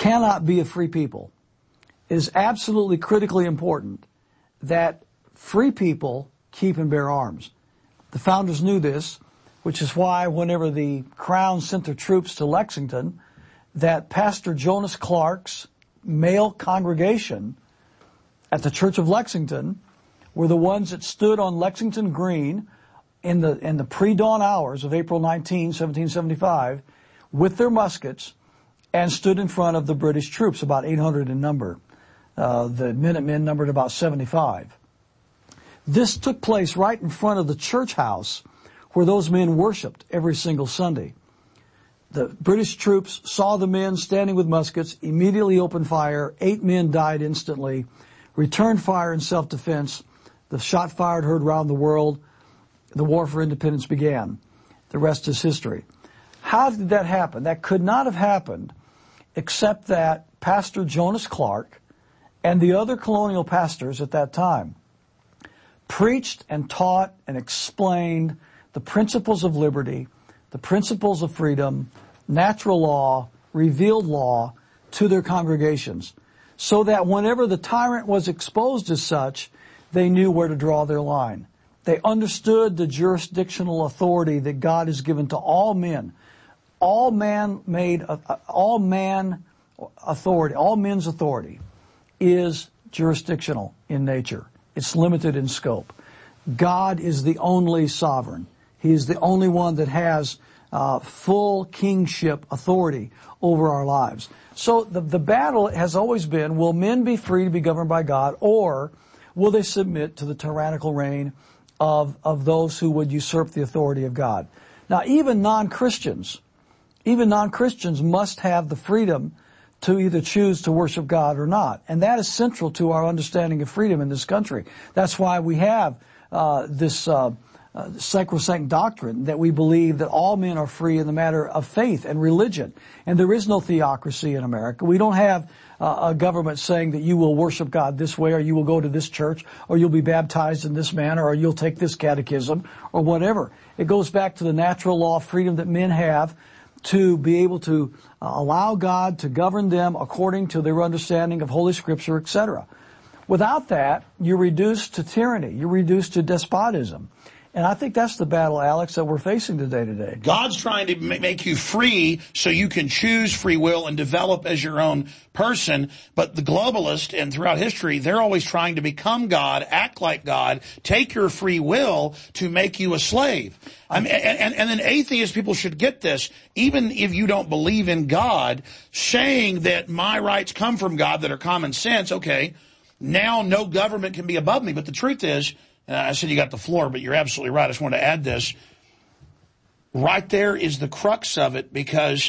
cannot be a free people. It is absolutely critically important that free people keep and bear arms. The founders knew this, which is why whenever the Crown sent their troops to Lexington, that Pastor Jonas Clark's male congregation at the Church of Lexington were the ones that stood on Lexington Green in the in the pre-dawn hours of April nineteenth, seventeen seventy-five, with their muskets, and stood in front of the British troops, about eight hundred in number. Uh, the Minutemen numbered about seventy-five. This took place right in front of the church house where those men worshipped every single Sunday. The British troops saw the men standing with muskets, immediately opened fire. Eight men died instantly, returned fire in self-defense. The shot fired heard around the world. The war for independence began. The rest is history. How did that happen? That could not have happened except that Pastor Jonas Clark and the other colonial pastors at that time preached and taught and explained the principles of liberty, the principles of freedom, natural law, revealed law to their congregations, so that whenever the tyrant was exposed as such, they knew where to draw their line. They understood the jurisdictional authority that God has given to all men. All man-made, uh, all man authority, all men's authority is jurisdictional in nature. It's limited in scope. God is the only sovereign. He is the only one that has uh, full kingship authority over our lives. So the, the battle has always been, will men be free to be governed by God, or will they submit to the tyrannical reign of, of those who would usurp the authority of God? Now, even non-Christians, even non-Christians must have the freedom to either choose to worship God or not. And that is central to our understanding of freedom in this country. That's why we have uh, this uh, uh, sacrosanct doctrine that we believe that all men are free in the matter of faith and religion. And there is no theocracy in America. We don't have uh, a government saying that you will worship God this way, or you will go to this church, or you'll be baptized in this manner, or you'll take this catechism, or whatever. It goes back to the natural law of freedom that men have to be able to uh, allow God to govern them according to their understanding of Holy Scripture, et cetera. Without that, you're reduced to tyranny. You're reduced to despotism. And I think that's the battle, Alex, that we're facing today today. God's trying to make you free so you can choose free will and develop as your own person. But the globalist, and throughout history, they're always trying to become God, act like God, take your free will to make you a slave. I mean, and, and then atheist people should get this. Even if you don't believe in God, saying that my rights come from God that are common sense, okay, now no government can be above me. But the truth is, Uh, I said you got the floor, but you're absolutely right. I just wanted to add this. Right there is the crux of it, because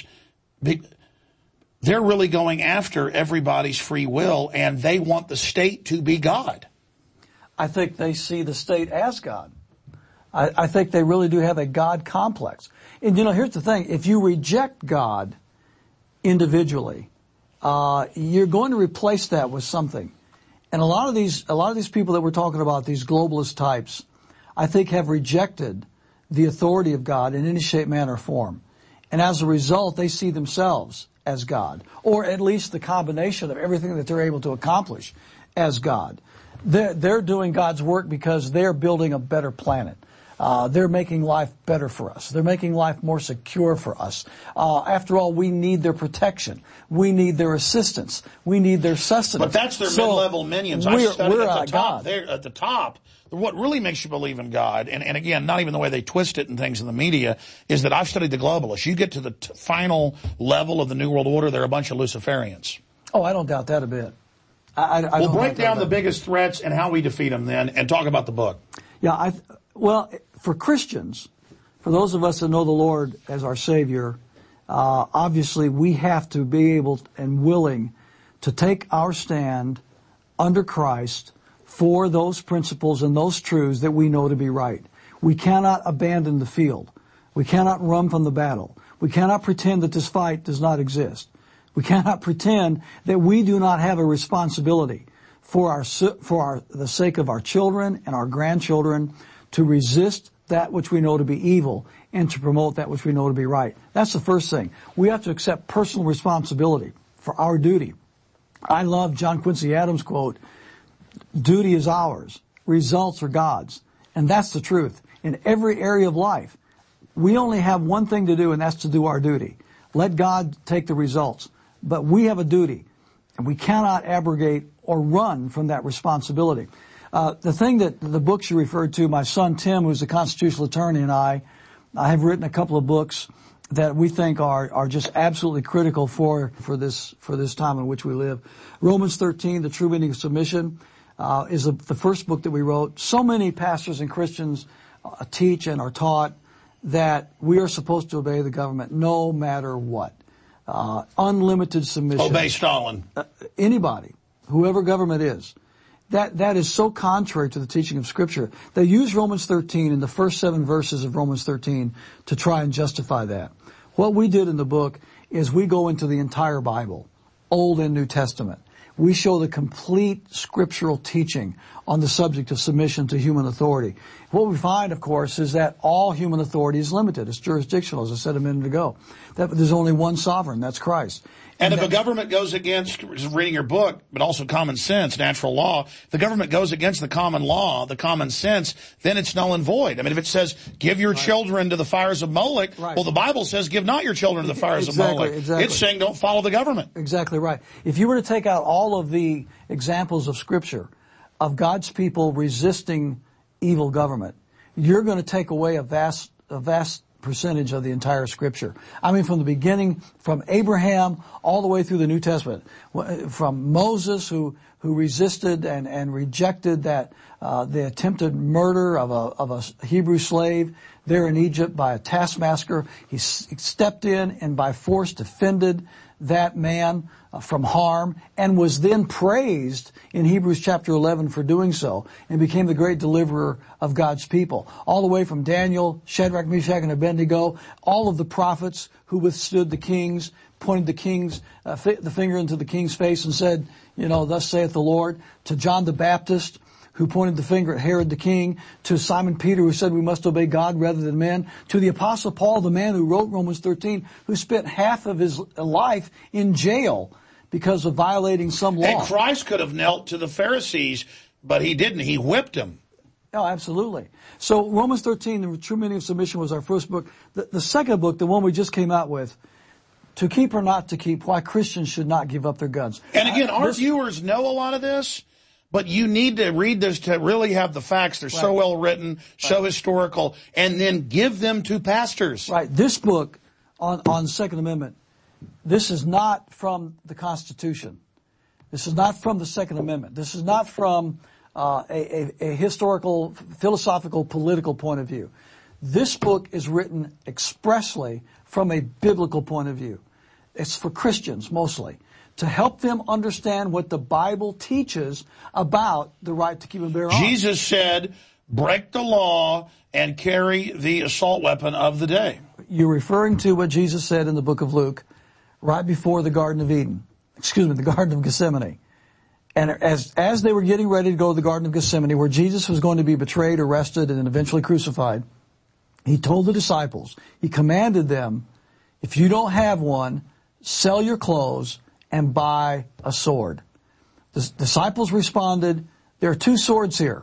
they're really going after everybody's free will, and they want the state to be God. I think they see the state as God. I, I think they really do have a God complex. And, you know, here's the thing. If you reject God individually, uh, you're going to replace that with something. And a lot of these, a lot of these people that we're talking about, these globalist types, I think have rejected the authority of God in any shape, manner, or form. And as a result, they see themselves as God, or at least the combination of everything that they're able to accomplish as God. They're, they're doing God's work because they're building a better planet. Uh, they're making life better for us. They're making life more secure for us. Uh, after all, we need their protection. We need their assistance. We need their sustenance. But that's their so mid-level minions. I studied at the top. They're at the top. What really makes you believe in God, and, and again, not even the way they twist it and things in the media, is that I've studied the globalists. You get to the t- final level of the New World Order, they're a bunch of Luciferians. Oh, I don't doubt that a bit. I, I, I we'll don't break down the bit. biggest threats and how we defeat them then, and talk about the book. Yeah, I... Well, for Christians, for those of us that know the Lord as our Savior, uh, obviously we have to be able and willing to take our stand under Christ for those principles and those truths that we know to be right. We cannot abandon the field. We cannot run from the battle. We cannot pretend that this fight does not exist. We cannot pretend that we do not have a responsibility for our for our, the sake of our children and our grandchildren, to resist that which we know to be evil and to promote that which we know to be right. That's the first thing. We have to accept personal responsibility for our duty. I love John Quincy Adams' quote, duty is ours, results are God's. And that's the truth. In every area of life, we only have one thing to do, and that's to do our duty. Let God take the results. But we have a duty, and we cannot abrogate or run from that responsibility. Uh, the thing that the books you referred to, my son Tim, who's a constitutional attorney, and I, I have written a couple of books that we think are, are just absolutely critical for, for this, for this time in which we live. Romans thirteen, The True Meaning of Submission, uh, is a, the first book that we wrote. So many pastors and Christians uh, teach and are taught that we are supposed to obey the government no matter what. Uh, unlimited submission. Obey Stalin. Uh, anybody, whoever government is. That, that is so contrary to the teaching of Scripture. They use Romans thirteen in the first seven verses of Romans thirteen to try and justify that. What we did in the book is we go into the entire Bible, Old and New Testament. We show the complete scriptural teaching on the subject of submission to human authority. What we find, of course, is that all human authority is limited. It's jurisdictional, as I said a minute ago. That there's only one sovereign, that's Christ. And, and if a government goes against, reading your book, but also common sense, natural law, if the government goes against the common law, the common sense, then it's null and void. I mean, if it says, give your right. children to the fires of Moloch, right. well, the Bible says, give not your children to the fires exactly, of Moloch. Exactly. It's saying don't follow the government. Exactly right. If you were to take out all of the examples of Scripture of God's people resisting evil government, you're going to take away a vast, a vast percentage of the entire Scripture. I mean, from the beginning, from Abraham all the way through the New Testament, from Moses, who who resisted and and rejected that uh, the attempted murder of a of a Hebrew slave there in Egypt by a taskmaster. He, s- he stepped in and by force defended that man uh, from harm, and was then praised in Hebrews chapter eleven for doing so, and became the great deliverer of God's people. All the way from Daniel, Shadrach, Meshach, and Abednego, all of the prophets who withstood the kings, pointed the king's uh, fi- the finger into the king's face and said, you know, thus saith the Lord, to John the Baptist, who pointed the finger at Herod the king, to Simon Peter, who said we must obey God rather than men, to the Apostle Paul, the man who wrote Romans thirteen, who spent half of his life in jail because of violating some law. And Christ could have knelt to the Pharisees, but he didn't. He whipped them. Oh, absolutely. So Romans thirteen, The True Meaning of Submission, was our first book. The, the second book, the one we just came out with, To Keep or Not to Keep, Why Christians Should Not Give Up Their Guns. And again, our this, viewers know a lot of this, but you need to read this to really have the facts. They're right. so well written, so right. historical, and then give them to pastors. Right. This book on, on Second Amendment, this is not from the Constitution. This is not from the Second Amendment. This is not from uh, a, a, a historical, philosophical, political point of view. This book is written expressly from a biblical point of view. It's for Christians mostly, to help them understand what the Bible teaches about the right to keep and bear arms. Jesus said, break the law and carry the assault weapon of the day. You're referring to what Jesus said in the book of Luke, right before the Garden of Eden. Excuse me, the Garden of Gethsemane. And as as they were getting ready to go to the Garden of Gethsemane, where Jesus was going to be betrayed, arrested, and eventually crucified, he told the disciples, he commanded them, if you don't have one, sell your clothes and buy a sword. The disciples responded, there are two swords here.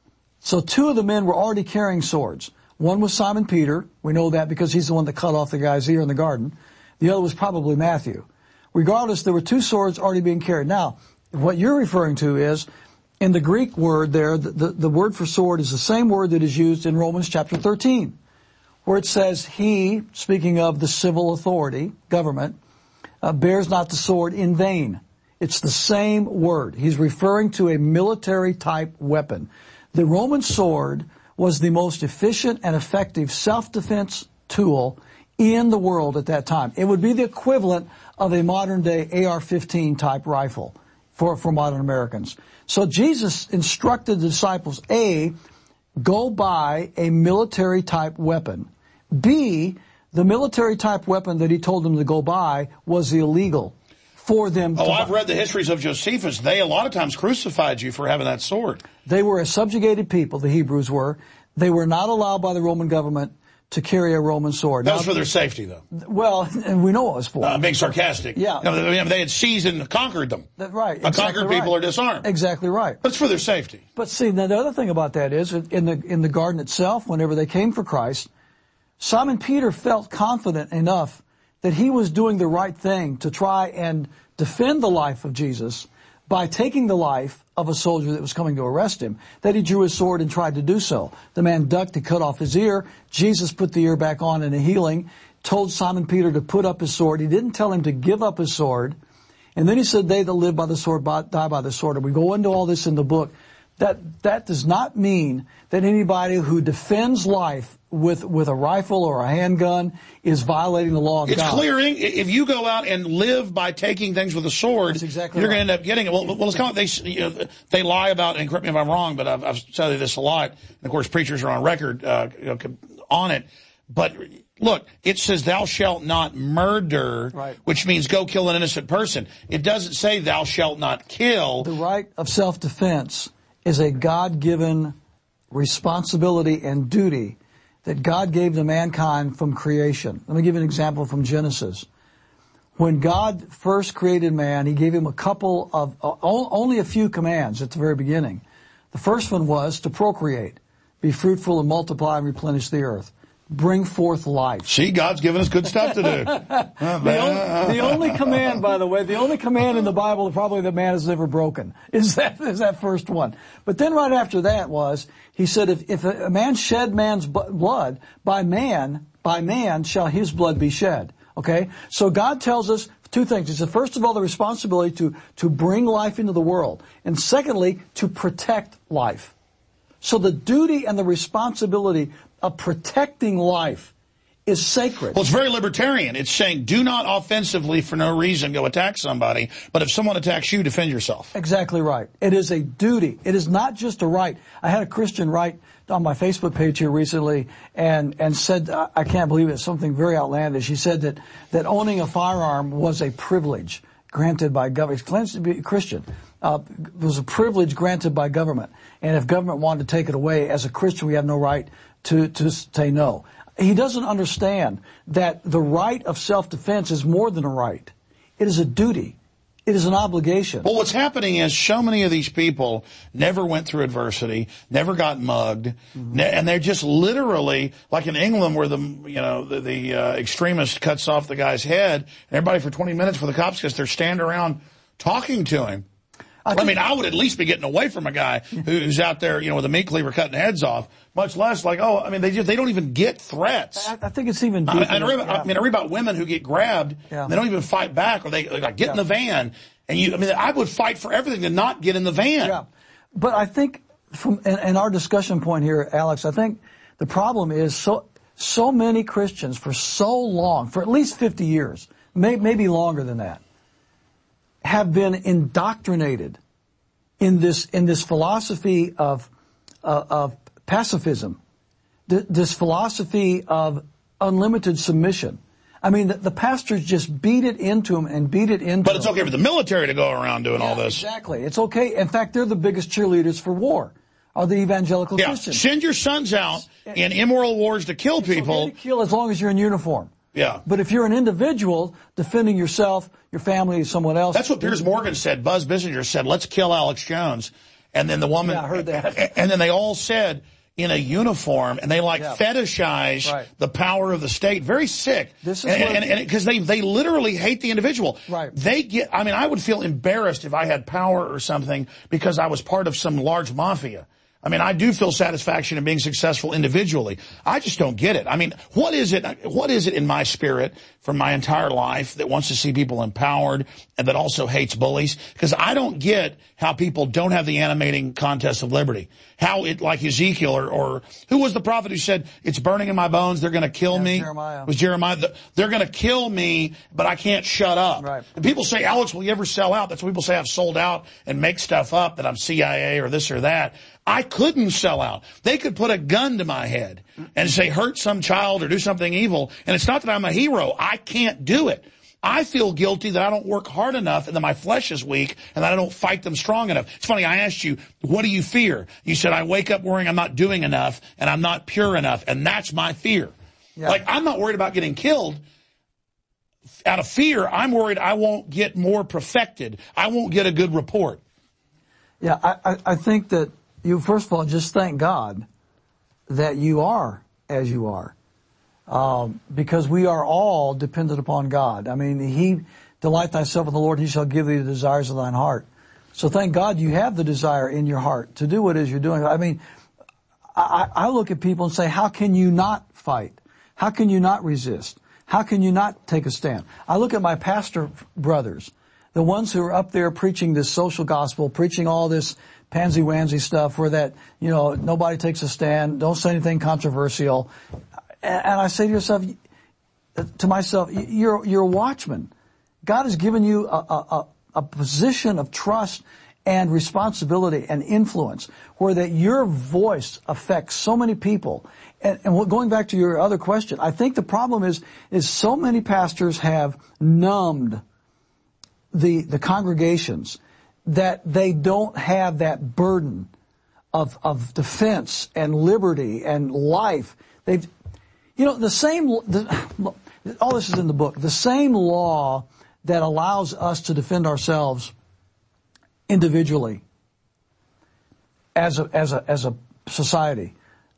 So two of the men were already carrying swords. One was Simon Peter. We know that because he's the one that cut off the guy's ear in the garden. The other was probably Matthew. Regardless, there were two swords already being carried. Now, what you're referring to is, in the Greek word there, the, the, the word for sword is the same word that is used in Romans chapter thirteen, where it says, he, speaking of the civil authority, government, uh, bears not the sword in vain. It's the same word. He's referring to a military-type weapon. The Roman sword was the most efficient and effective self-defense tool in the world at that time. It would be the equivalent of a modern-day A R fifteen type rifle for, for modern Americans. So Jesus instructed the disciples, A, go buy a military-type weapon. B, the military-type weapon that he told them to go buy was illegal for them. Oh, to I've buy. read the histories of Josephus. They a lot of times crucified you for having that sword. They were a subjugated people, the Hebrews were. They were not allowed by the Roman government to carry a Roman sword. That now, was for their safety, though. Well, and we know what it was for. Uh, being sarcastic. Yeah. You know, they had seized and conquered them. That, right. Uh, exactly conquered right. people are disarmed. Exactly right. But it's for their safety. But see, now the other thing about that is, in the in the garden itself, whenever they came for Christ, Simon Peter felt confident enough that he was doing the right thing to try and defend the life of Jesus by taking the life of a soldier that was coming to arrest him, that he drew his sword and tried to do so. The man ducked, he cut off his ear. Jesus put the ear back on in a healing, told Simon Peter to put up his sword. He didn't tell him to give up his sword. And then he said, they that live by the sword die by the sword. And we go into all this in the book. That that does not mean that anybody who defends life with with a rifle or a handgun is violating the law of it's God. It's clearing. If you go out and live by taking things with a sword, exactly you're right. going to end up getting it. Well, well it's kind of, they you know, they lie about, and correct me if I'm wrong, but I've, I've studied this a lot. And of course, preachers are on record uh, you know, on it. But look, it says, "Thou shalt not murder," right. which means go kill an innocent person. It doesn't say, "Thou shalt not kill." The right of self-defense is a God-given responsibility and duty that God gave to mankind from creation. Let me give you an example from Genesis. When God first created man, he gave him a couple of, uh, only a few commands at the very beginning. The first one was to procreate, be fruitful and multiply and replenish the earth. Bring forth life. See, God's given us good stuff to do. the, only, the only command, by the way, the only command in the Bible probably that man has ever broken is that is that first one. But then right after that was, he said, if, if a man shed man's blood, by man, by man shall his blood be shed. Okay? So God tells us two things. He said, first of all, the responsibility to, to bring life into the world. And secondly, to protect life. So the duty and the responsibility of protecting life is sacred. Well, it's very libertarian. It's saying, do not offensively for no reason go attack somebody, but if someone attacks you, defend yourself. Exactly right. It is a duty. It is not just a right. I had a Christian write on my Facebook page here recently and, and said, I can't believe it, something very outlandish. He said that, that owning a firearm was a privilege granted by government. He claims to be a Christian. Uh, it was a privilege granted by government. And if government wanted to take it away, as a Christian, we have no right to, to say no. He doesn't understand that the right of self-defense is more than a right. It is a duty. It is an obligation. Well, what's happening is so many of these people never went through adversity, never got mugged, mm-hmm. ne- and they're just literally, like in England where the, you know, the, the uh, extremist cuts off the guy's head, and everybody for twenty minutes for the cops because they're standing around talking to him. I, I mean, I would at least be getting away from a guy who's out there, you know, with a meat cleaver cutting heads off, much less like, oh, I mean, they just, they don't even get threats. I, I think it's even I deeper. mean, I, read about, yeah. I mean, I read about women who get grabbed, yeah. and they don't even fight back, or they like get yeah. in the van, and you, I mean, I would fight for everything to not get in the van. Yeah. But I think from, in, in our discussion point here, Alex, I think the problem is so, so many Christians for so long, for at least fifty years, may, maybe longer than that, have been indoctrinated in this in this philosophy of uh, of pacifism, th- this philosophy of unlimited submission. I mean, the, the pastors just beat it into them and beat it into them. But it's okay for the military to go around doing yeah, all this. Exactly. It's okay. In fact, they're the biggest cheerleaders for war, are the evangelical yeah. Christians. Send your sons out in immoral wars to kill it's people. Okay to kill as long as you're in uniform. Yeah. But if you're an individual defending yourself, your family, someone else. That's what Piers Morgan said. Buzz Bissinger said, let's kill Alex Jones. And then the woman. Yeah, I heard that. And then they all said, in a uniform, and they like yeah. fetishize right. the power of the state. Very sick. This is and because they, they literally hate the individual. Right. They get, I mean, I would feel embarrassed if I had power or something because I was part of some large mafia. I mean, I do feel satisfaction in being successful individually. I just don't get it. I mean, what is it, what is it in my spirit from my entire life that wants to see people empowered and that also hates bullies? Because I don't get how people don't have the animating contest of liberty. How it, like Ezekiel or, or who was the prophet who said, it's burning in my bones, they're going to kill yeah, me? Jeremiah. It was Jeremiah. They're going to kill me, but I can't shut up. Right. And people say, Alex, will you ever sell out? That's what people say, I've sold out and make stuff up that I'm C I A or this or that. I couldn't sell out. They could put a gun to my head and say, hurt some child or do something evil. And it's not that I'm a hero. I can't do it. I feel guilty that I don't work hard enough and that my flesh is weak and that I don't fight them strong enough. It's funny, I asked you, what do you fear? You said, I wake up worrying I'm not doing enough and I'm not pure enough. And that's my fear. Yeah. Like, I'm not worried about getting killed. Out of fear, I'm worried I won't get more perfected. I won't get a good report. Yeah, I, I think that you, first of all, just thank God that you are as you are. Um, because we are all dependent upon God. I mean, He, delight thyself in the Lord, He shall give thee the desires of thine heart. So thank God you have the desire in your heart to do what it is you're doing. I mean, I, I look at people and say, how can you not fight? How can you not resist? How can you not take a stand? I look at my pastor brothers, the ones who are up there preaching this social gospel, preaching all this pansy-wansy stuff where that, you know, nobody takes a stand, don't say anything controversial. And, and I say to yourself, to myself, you're, you're a watchman. God has given you a, a, a position of trust and responsibility and influence where that your voice affects so many people. And, and going back to your other question, I think the problem is, is so many pastors have numbed the, the congregations that they don't have that burden of, of defense and liberty and life. They've, you know, the same, the, all this is in the book, the same law that allows us to defend ourselves individually as a, as a, as a society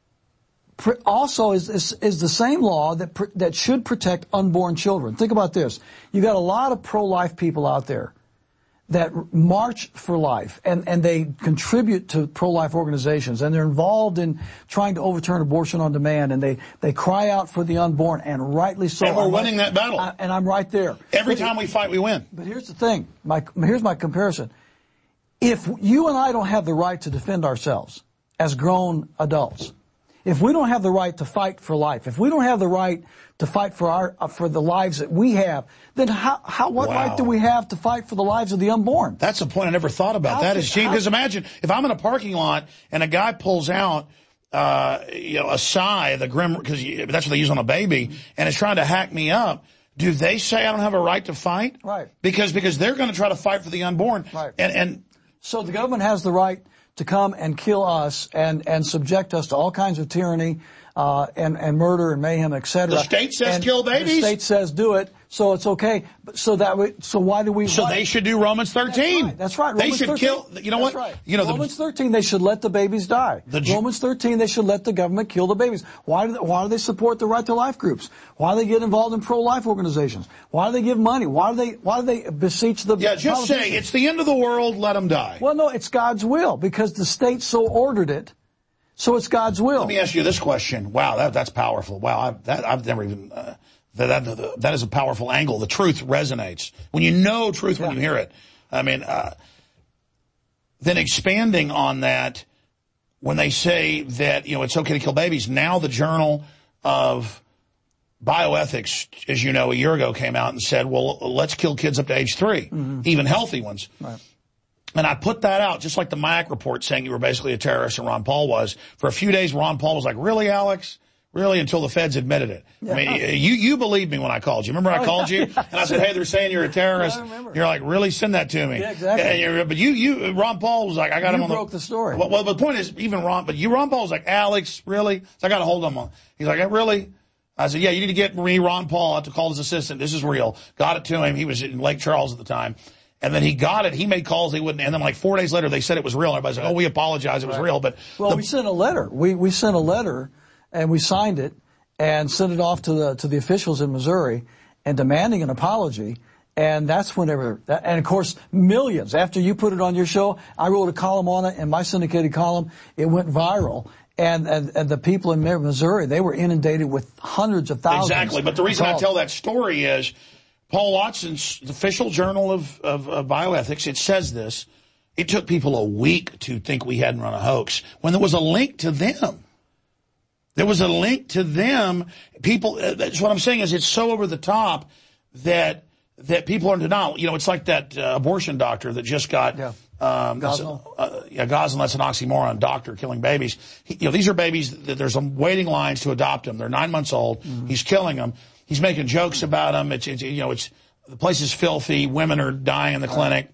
also is, is, is the same law that, that should protect unborn children. Think about this. You got a lot of pro-life people out there that march for life, and, and they contribute to pro-life organizations, and they're involved in trying to overturn abortion on demand, and they, they cry out for the unborn, and rightly so. And we're I'm winning right, that battle. I, and I'm right there. Every but, time we fight, we win. But here's the thing. My, here's my comparison. If you and I don't have the right to defend ourselves as grown adults, if we don't have the right to fight for life, if we don't have the right to fight for our uh, for the lives that we have, then how, how what Wow. right do we have to fight for the lives of the unborn? That's a point I never thought about. How That can- is genius. how- Because imagine if I'm in a parking lot and a guy pulls out, uh, you know, a sigh, the grim, because that's what they use on a baby, and is trying to hack me up. Do they say I don't have a right to fight? Right. Because because they're going to try to fight for the unborn. Right. And and So the government has the right to come and kill us and, and subject us to all kinds of tyranny, uh, and, and murder and mayhem, et cetera. The state says And kill babies? The state says do it, so it's okay. But so that we, so why do we? so why, they should do Romans thirteen. That's right. They Romans should thirteen. kill. You know That's what? Right. You know Romans the, thirteen. They should let the babies die. The Ju- Romans thirteen. They should let the government kill the babies. Why do they, why do they support the right to life groups? Why do they get involved in pro-life organizations? Why do they give money? Why do they why do they beseech the? yeah. Just say politicians? it's the end of the world. Let them die. Well, no, it's God's will because the state so ordered it. So it's God's will. Let me ask you this question. Wow, that that's powerful. Wow, I, that I've never even. Uh, that, that that is a powerful angle. The truth resonates when you know truth when Yeah. you hear it. I mean, uh, then expanding on that, when they say that you know it's okay to kill babies. Now the Journal of Bioethics, as you know, a year ago came out and said, well, let's kill kids up to age three, mm-hmm. even healthy ones. Right. And I put that out, just like the Mac report saying you were basically a terrorist and Ron Paul was. For a few days, Ron Paul was like, really, Alex? Really? Until the feds admitted it. Yeah. I mean, you, you believed me when I called you. Remember I called you? And I said, hey, they're saying you're a terrorist. Yeah, I remember. You're like, really? Send that to me. Yeah, exactly. And you're, but you, you, Ron Paul was like, I got You him on broke the, the story. Well, well, the point is, even Ron, but you, Ron Paul was like, Alex, really? So I got to hold him on. He's like, really? I said, yeah, you need to get me, Ron Paul. I have to call his assistant. This is real. Got it to him. He was in Lake Charles at the time. And then he got it. He made calls he wouldn't. And then like four days later, they said it was real. Everybody's like, oh, we apologize. It was Right. real. But Well, the, we sent a letter. We we sent a letter, and we signed it, and sent it off to the to the officials in Missouri, and demanding an apology. And that's whenever. And of course, millions. After you put it on your show, I wrote a column on it, and my syndicated column, it went viral. And, and, and the people in Missouri, they were inundated with hundreds of thousands. Exactly. But the reason I calls. tell that story is Paul Watson's the official journal of, of, of bioethics. It says this. It took people a week to think we hadn't run a hoax when there was a link to them. There was a link to them. People, that's what I'm saying is it's so over the top that, that people are in denial. You know, it's like that uh, abortion doctor that just got, Yeah. Um, Gosnell. Uh, yeah, Gosnell, that's an oxymoron. Doctor killing babies. He, you know, these are babies that there's some waiting lines to adopt them. They're nine months old. Mm-hmm. He's killing them. He's making jokes about them. It's, it's, you know, it's, the place is filthy. Women are dying in the clinic.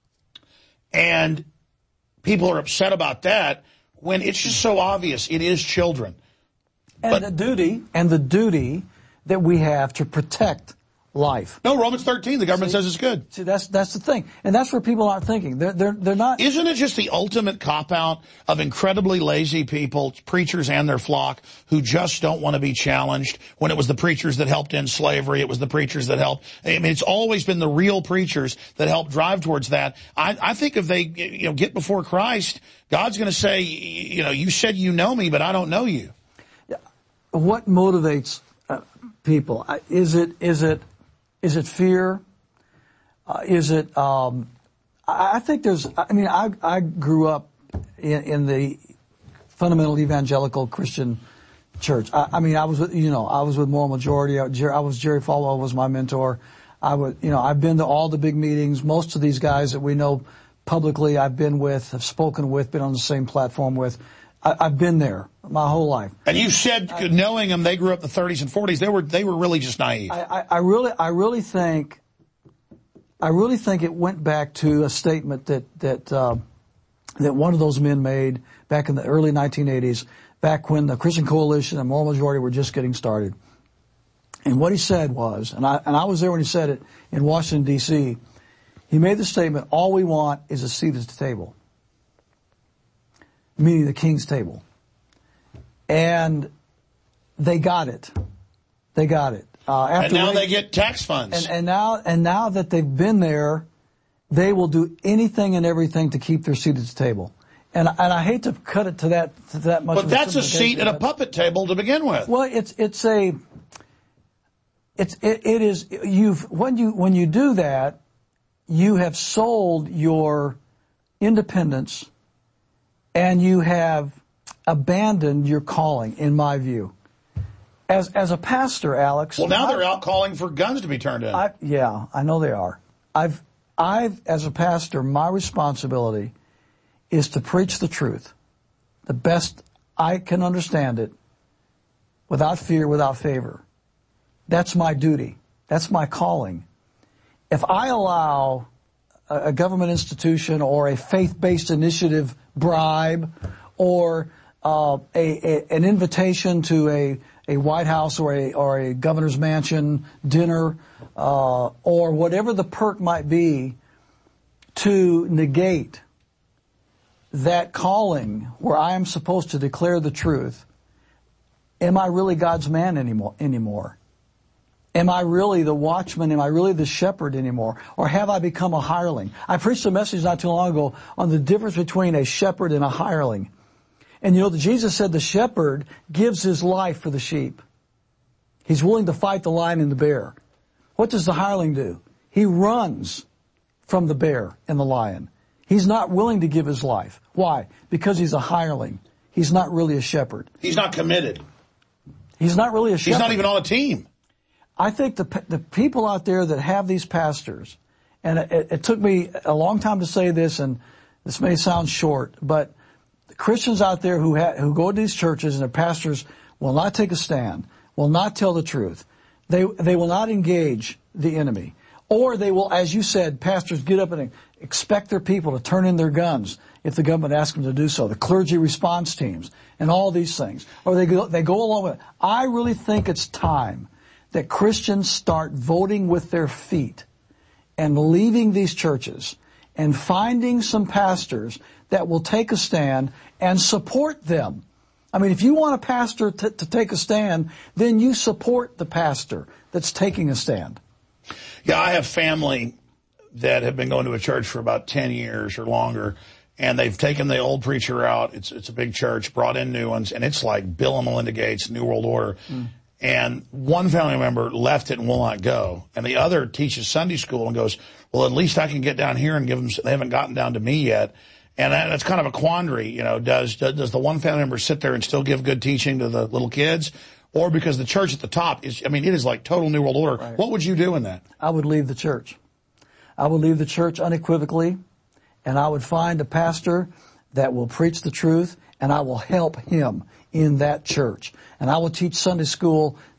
And people are upset about that when it's just so obvious. It is children. And but, the duty, and the duty that we have to protect life. No, Romans thirteen, the government see, says it's good. See, that's that's the thing. And that's where people aren't thinking. They're, they're, they're not... Isn't it just the ultimate cop-out of incredibly lazy people, preachers and their flock, who just don't want to be challenged? When it was the preachers that helped end slavery, it was the preachers that helped... I mean, it's always been the real preachers that help drive towards that. I, I think if they, you know, get before Christ, God's going to say, you know, you said you know me, but I don't know you. What motivates uh, people? Is it... Is it Is it fear? Uh, is it, um, I think there's, I mean, I, I grew up in, in the fundamental evangelical Christian church. I, I mean, I was with, you know, I was with Moral Majority. I, I was, Jerry Falwell was my mentor. I would, you know, I've been to all the big meetings. Most of these guys that we know publicly, I've been with, have spoken with, been on the same platform with. I, I've been there my whole life. And you said, I, knowing them, they grew up in the thirties and forties. They were they were really just naive. I, I, I really I really think I really think it went back to a statement that that uh, that one of those men made back in the early nineteen eighties, back when the Christian Coalition and Moral Majority were just getting started. And what he said was, and I and I was there when he said it in Washington D C. He made the statement, "All we want is a seat at the table." Meaning the king's table. And they got it. They got it. Uh, after and now wait, they get tax funds. And, and now, and now that they've been there, they will do anything and everything to keep their seat at the table. And and I hate to cut it to that to that much. But that's a seat at a puppet table to begin with. Well, it's it's a it's it, it is you've when you when you do that, you have sold your independence. And you have abandoned your calling, in my view. As as a pastor, Alex. Well, now I, they're out calling for guns to be turned in. I, yeah, I know they are. I've I've as a pastor, my responsibility is to preach the truth, the best I can understand it, without fear, without favor. That's my duty. That's my calling. If I allow a, a government institution or a faith-based initiative bribe or uh, a, a an invitation to a a White House or a or a governor's mansion dinner uh, or whatever the perk might be to negate that calling where I am supposed to declare the truth, am I really God's man anymore? anymore? Am I really the watchman? Am I really the shepherd anymore? Or have I become a hireling? I preached a message not too long ago on the difference between a shepherd and a hireling. And you know, Jesus said the shepherd gives his life for the sheep. He's willing to fight the lion and the bear. What does the hireling do? He runs from the bear and the lion. He's not willing to give his life. Why? Because he's a hireling. He's not really a shepherd. He's not committed. He's not really a shepherd. He's not even on a team. I think the the people out there that have these pastors, and it, it took me a long time to say this, and this may sound short, but the Christians out there who ha, who go to these churches and their pastors will not take a stand, will not tell the truth. They they will not engage the enemy, or they will, as you said, pastors get up and expect their people to turn in their guns if the government asks them to do so. The clergy response teams and all these things, or they go they go along with it. I really think it's time that Christians start voting with their feet and leaving these churches and finding some pastors that will take a stand and support them. I mean, if you want a pastor to, to take a stand, then you support the pastor that's taking a stand. Yeah, I have family that have been going to a church for about ten years or longer, and they've taken the old preacher out. It's it's a big church, brought in new ones, and it's like Bill and Melinda Gates, New World Order. Mm. And one family member left it and will not go. And the other teaches Sunday school and goes, well, at least I can get down here and give them, they haven't gotten down to me yet. And that, that's kind of a quandary, you know, does, does the one family member sit there and still give good teaching to the little kids? Or because the church at the top is, I mean, it is like total New World Order. Right. What would you do in that? I would leave the church. I would leave the church unequivocally, and I would find a pastor that will preach the truth, and I will help him in that church. And I will teach Sunday school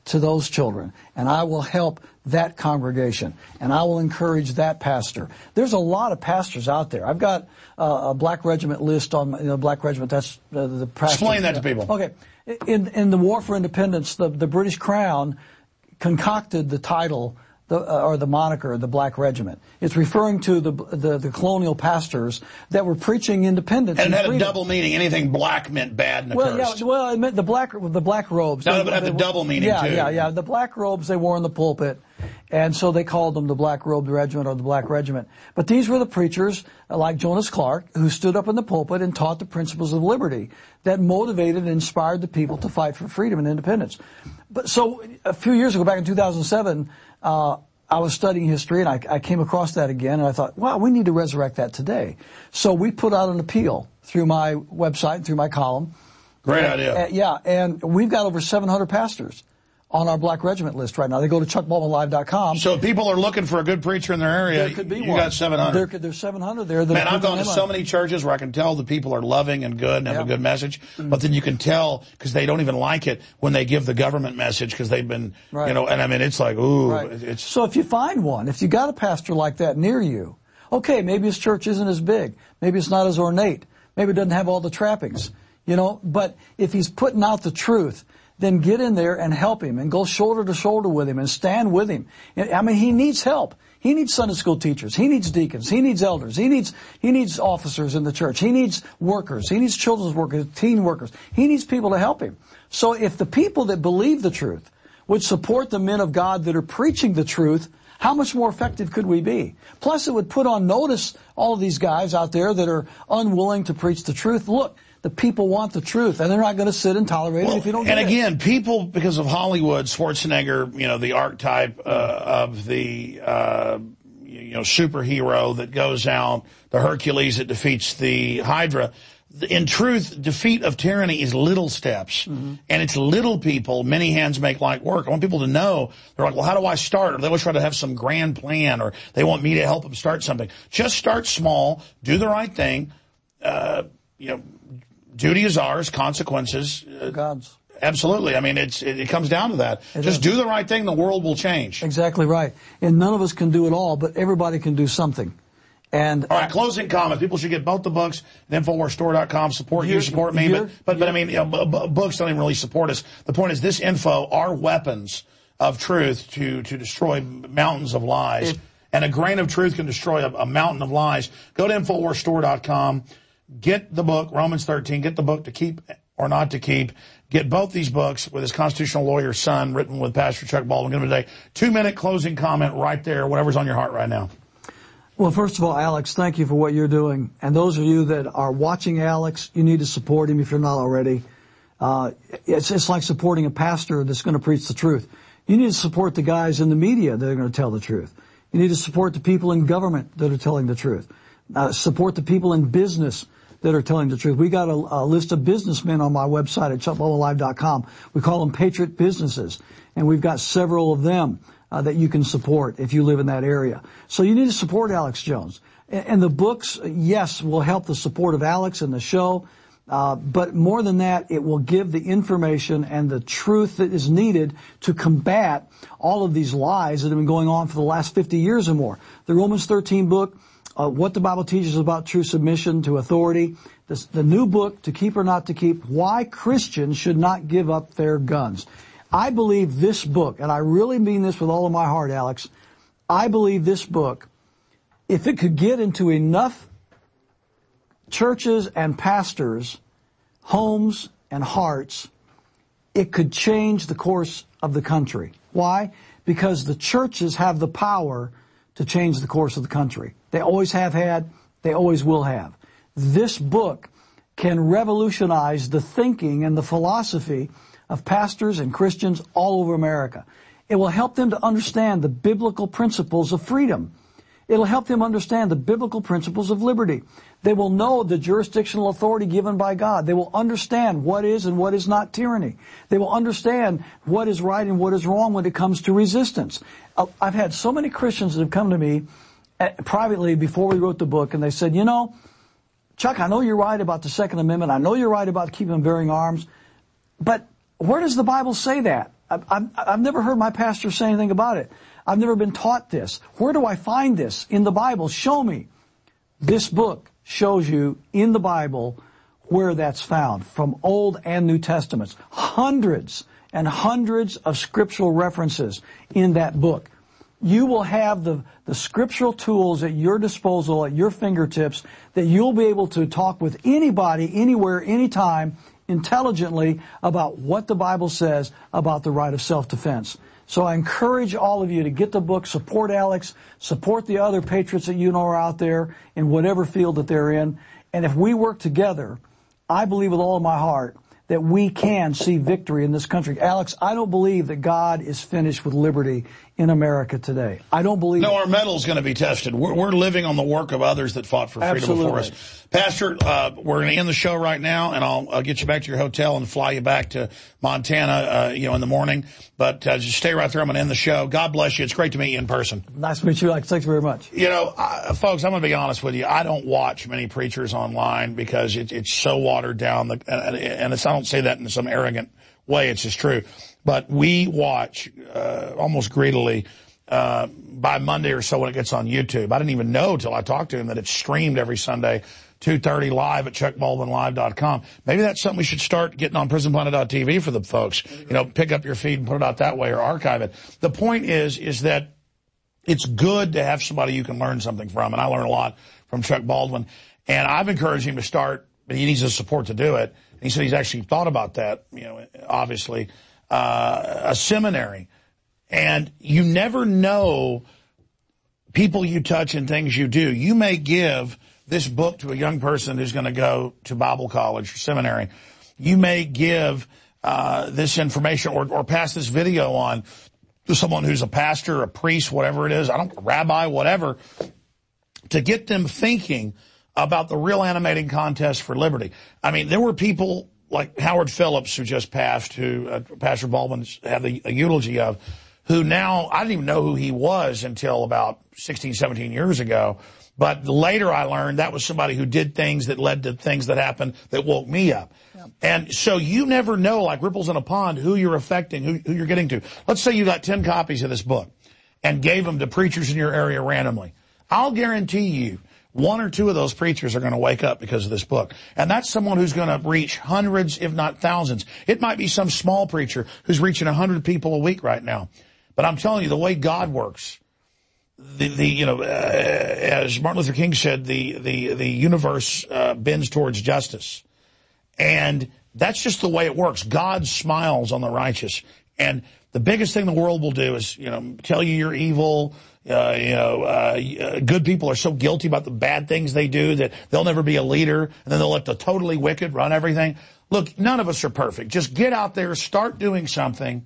to those children, and I will help that congregation, and I will encourage that pastor. There's a lot of pastors out there. I've got uh, a Black Regiment list on, you know, Black Regiment, that's uh, the pastor. Explain that to people. Okay. In, in the War for Independence, the, the British Crown concocted the title, the, uh, or the moniker, the Black Regiment. It's referring to the, the, the colonial pastors that were preaching independence. And it had freedom. a double meaning. Anything black meant bad and well, accursed. Yeah, well, it meant the black, the black robes. No, they, but it had they, the double meaning, yeah, too. Yeah, yeah, yeah. The black robes they wore in the pulpit. And so they called them the Black Robed Regiment or the Black Regiment. But these were the preachers, like Jonas Clark, who stood up in the pulpit and taught the principles of liberty that motivated and inspired the people to fight for freedom and independence. But so a few years ago, back in two thousand seven, uh, I was studying history, and I, I came across that again, and I thought, wow, we need to resurrect that today. So we put out an appeal through my website, through my column. Great and, idea. Uh, yeah, and we've got over seven hundred pastors on our Black Regiment list right now. They go to chuck baldwin live dot com. So if people are looking for a good preacher in their area, there could be you one. got seven hundred. There could, there's seven hundred there. That Man, I've gone to so on. many churches where I can tell the people are loving and good and have yeah. a good message, mm-hmm. but then you can tell because they don't even like it when they give the government message because they've been, right. you know, and I mean, it's like, ooh. Right. It's, so if you find one, if you got a pastor like that near you, okay, maybe his church isn't as big. Maybe it's not as ornate. Maybe it doesn't have all the trappings, you know, but if he's putting out the truth, then get in there and help him and go shoulder to shoulder with him and stand with him. I mean, he needs help. He needs Sunday school teachers. He needs deacons. He needs elders. He needs, he needs officers in the church. He needs workers. He needs children's workers, teen workers. He needs people to help him. So if the people that believe the truth would support the men of God that are preaching the truth, how much more effective could we be? Plus, it would put on notice all of these guys out there that are unwilling to preach the truth. Look, the people want the truth, and they're not going to sit and tolerate well, it if you don't get and it. And again, people, because of Hollywood, Schwarzenegger, you know, the archetype uh, of the, uh, you know, superhero that goes out, the Hercules that defeats the Hydra. In truth, defeat of tyranny is little steps, mm-hmm. and it's little people, many hands make light work. I want people to know, they're like, well, how do I start? Or they always try to have some grand plan, or they want me to help them start something. Just start small, do the right thing, uh, you know, duty is ours, consequences. Uh, God's. Absolutely. I mean, it's, it, it comes down to that. It Just is. do the right thing, the world will change. Exactly right. And none of us can do it all, but everybody can do something. And all right, closing comment. People should get both the books at infowars store dot com. Support you, support me. But, but, but I mean, you know, b- b- books don't even really support us. The point is this info are weapons of truth to, to destroy mountains of lies. It, and a grain of truth can destroy a, a mountain of lies. Go to infowars store dot com. Get the book, Romans thirteen. Get the book to keep or not to keep. Get both these books with his constitutional lawyer's son, written with Pastor Chuck Baldwin. Give him today. Two-minute closing comment right there, whatever's on your heart right now. Well, first of all, Alex, thank you for what you're doing. And those of you that are watching Alex, you need to support him if you're not already. Uh, it's, it's like supporting a pastor that's going to preach the truth. You need to support the guys in the media that are going to tell the truth. You need to support the people in government that are telling the truth. Uh, support the people in business that are telling the truth. We got a, a list of businessmen on my website at chuck baldwin live dot com. We call them Patriot Businesses, and we've got several of them uh, that you can support if you live in that area. So you need to support Alex Jones. And, and the books, yes, will help the support of Alex and the show, uh, but more than that, it will give the information and the truth that is needed to combat all of these lies that have been going on for the last fifty years or more. The Romans thirteen book, Uh, what the Bible teaches about true submission to authority. This, the new book, To Keep or Not to Keep, Why Christians Should Not Give Up Their Guns. I believe this book, and I really mean this with all of my heart, Alex, I believe this book, if it could get into enough churches and pastors, homes and hearts, it could change the course of the country. Why? Because the churches have the power to change the course of the country. They always have had, they always will have. This book can revolutionize the thinking and the philosophy of pastors and Christians all over America. It will help them to understand the biblical principles of freedom. It'll help them understand the biblical principles of liberty. They will know the jurisdictional authority given by God. They will understand what is and what is not tyranny. They will understand what is right and what is wrong when it comes to resistance. I've had so many Christians that have come to me privately before we wrote the book, and they said, you know, Chuck, I know you're right about the Second Amendment. I know you're right about keeping and bearing arms, but where does the Bible say that? I've, I've, I've never heard my pastor say anything about it. I've never been taught this. Where do I find this? In the Bible. Show me. This book shows you in the Bible where that's found, from Old and New Testaments. Hundreds and hundreds of scriptural references in that book. You will have the, the scriptural tools at your disposal, at your fingertips, that you'll be able to talk with anybody, anywhere, anytime, intelligently about what the Bible says about the right of self-defense. So I encourage all of you to get the book, support Alex, support the other patriots that you know are out there in whatever field that they're in. And if we work together, I believe with all of my heart that we can see victory in this country. Alex, I don't believe that God is finished with liberty in America today. I don't believe No, it. our metal's going to be tested. We're, we're living on the work of others that fought for freedom Absolutely. before us. Pastor, uh, we're going to end the show right now, and I'll, I'll get you back to your hotel and fly you back to Montana, uh, you know, in the morning. But uh, just stay right there. I'm going to end the show. God bless you. It's great to meet you in person. Nice to meet you, Alex. Thanks very much. You know, uh, folks, I'm going to be honest with you. I don't watch many preachers online because it, it's so watered down. The, and, and it's, I don't say that in some arrogant way. It's just true. But we watch uh, almost greedily uh, by Monday or so when it gets on YouTube. I didn't even know till I talked to him that it's streamed every Sunday, two thirty live at chuck baldwin live dot com. Maybe that's something we should start getting on prison planet dot t v for the folks. You know, pick up your feed and put it out that way or archive it. The point is, is that it's good to have somebody you can learn something from, and I learn a lot from Chuck Baldwin. And I've encouraged him to start, but he needs the support to do it. And he said he's actually thought about that, you know, obviously, uh, a seminary. And you never know people you touch and things you do. You may give this book to a young person who's going to go to Bible college or seminary. You may give uh, this information or, or pass this video on to someone who's a pastor, a priest, whatever it is, I don't, a rabbi, whatever, to get them thinking about the real animating contest for liberty. I mean, there were people like Howard Phillips, who just passed, who uh, Pastor Baldwin had a, a eulogy of, who now, I didn't even know who he was until about sixteen, seventeen years ago. But later I learned that was somebody who did things that led to things that happened that woke me up. Yeah. And so you never know, like ripples in a pond, who you're affecting, who, who you're getting to. Let's say you got ten copies of this book and gave them to preachers in your area randomly. I'll guarantee you one or two of those preachers are going to wake up because of this book. And that's someone who's going to reach hundreds, if not thousands. It might be some small preacher who's reaching a hundred people a week right now. But I'm telling you, the way God works, the, the you know, uh, as Martin Luther King said, the, the, the universe uh, bends towards justice. And that's just the way it works. God smiles on the righteous. And the biggest thing the world will do is, you know, tell you you're evil. Uh, you know, uh, good people are so guilty about the bad things they do that they'll never be a leader, and then they'll let the totally wicked run everything. Look, none of us are perfect. Just get out there, start doing something.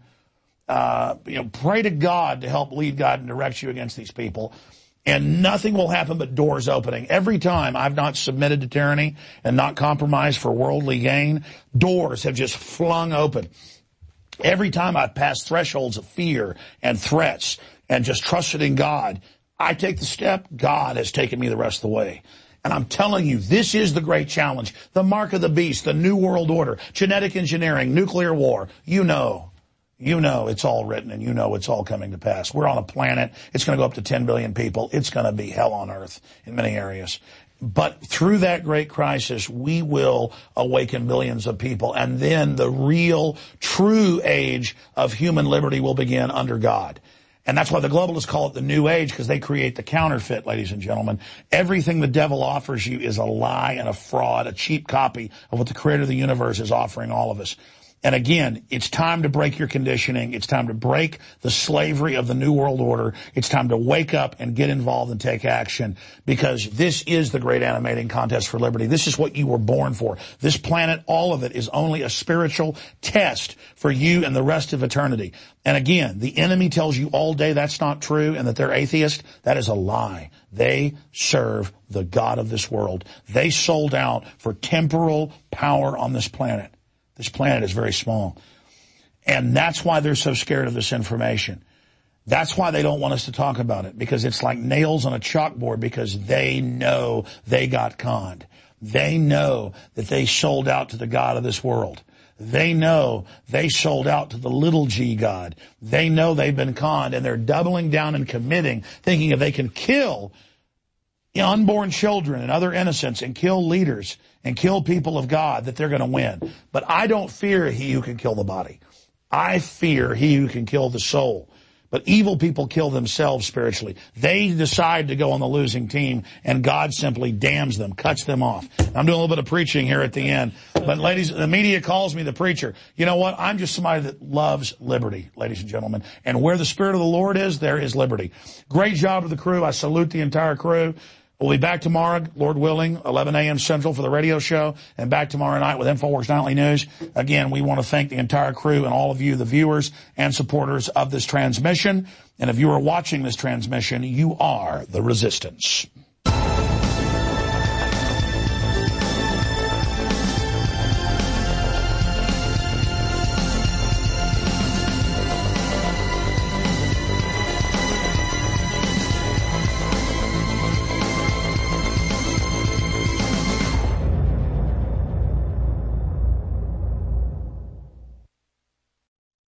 Uh, you know, pray to God to help lead God and direct you against these people. And nothing will happen but doors opening. Every time I've not submitted to tyranny and not compromised for worldly gain, doors have just flung open. Every time I've passed thresholds of fear and threats and just trusted in God, I take the step, God has taken me the rest of the way. And I'm telling you, this is the great challenge. The mark of the beast, the new world order, genetic engineering, nuclear war. You know. You know it's all written, and you know it's all coming to pass. We're on a planet. It's going to go up to ten billion people. It's going to be hell on earth in many areas. But through that great crisis, we will awaken millions of people. And then the real, true age of human liberty will begin under God. And that's why the globalists call it the new age, because they create the counterfeit, ladies and gentlemen. Everything the devil offers you is a lie and a fraud, a cheap copy of what the creator of the universe is offering all of us. And again, it's time to break your conditioning. It's time to break the slavery of the New World Order. It's time to wake up and get involved and take action, because this is the great animating contest for liberty. This is what you were born for. This planet, all of it, is only a spiritual test for you and the rest of eternity. And again, the enemy tells you all day that's not true and that they're atheist. That is a lie. They serve the God of this world. They sold out for temporal power on this planet. This planet is very small. And that's why they're so scared of this information. That's why they don't want us to talk about it, because it's like nails on a chalkboard, because they know they got conned. They know that they sold out to the God of this world. They know they sold out to the little g God. They know they've been conned, and they're doubling down and committing, thinking if they can kill unborn children and other innocents and kill leaders and kill people of God, that they're going to win. But I don't fear he who can kill the body. I fear he who can kill the soul. But evil people kill themselves spiritually. They decide to go on the losing team, and God simply damns them, cuts them off. I'm doing a little bit of preaching here at the end. But ladies, the media calls me the preacher. You know what? I'm just somebody that loves liberty, ladies and gentlemen. And where the Spirit of the Lord is, there is liberty. Great job to the crew. I salute the entire crew. We'll be back tomorrow, Lord willing, eleven a.m. Central for the radio show, and back tomorrow night with InfoWars Nightly News. Again, we want to thank the entire crew and all of you, the viewers and supporters of this transmission. And if you are watching this transmission, you are the resistance.